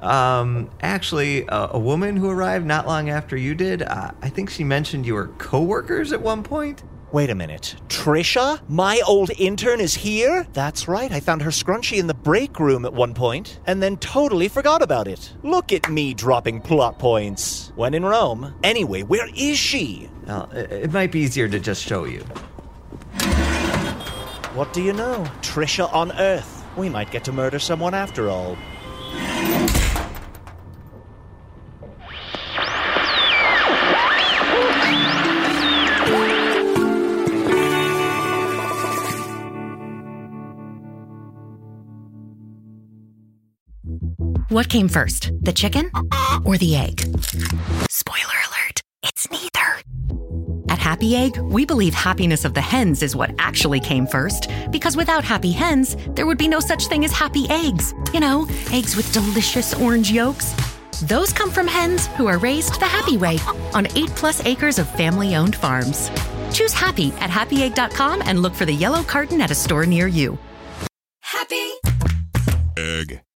Um, actually, uh, a woman who arrived not long after you did, uh, I think she mentioned you were co-workers at one point. Wait a minute. Trisha? My old intern is here? That's right, I found her scrunchie in the break room at one point, and then totally forgot about it. Look at me dropping plot points. When in Rome. Anyway, where is she? Well, it, it might be easier to just show you. What do you know? Trisha on Earth. We might get to murder someone after all. What came first, the chicken or the egg? Spoiler alert, it's neither. At Happy Egg, we believe happiness of the hens is what actually came first, because without happy hens, there would be no such thing as happy eggs. You know, eggs with delicious orange yolks. Those come from hens who are raised the happy way on eight plus acres of family-owned farms. Choose happy at happy egg dot com and look for the yellow carton at a store near you. Happy Egg.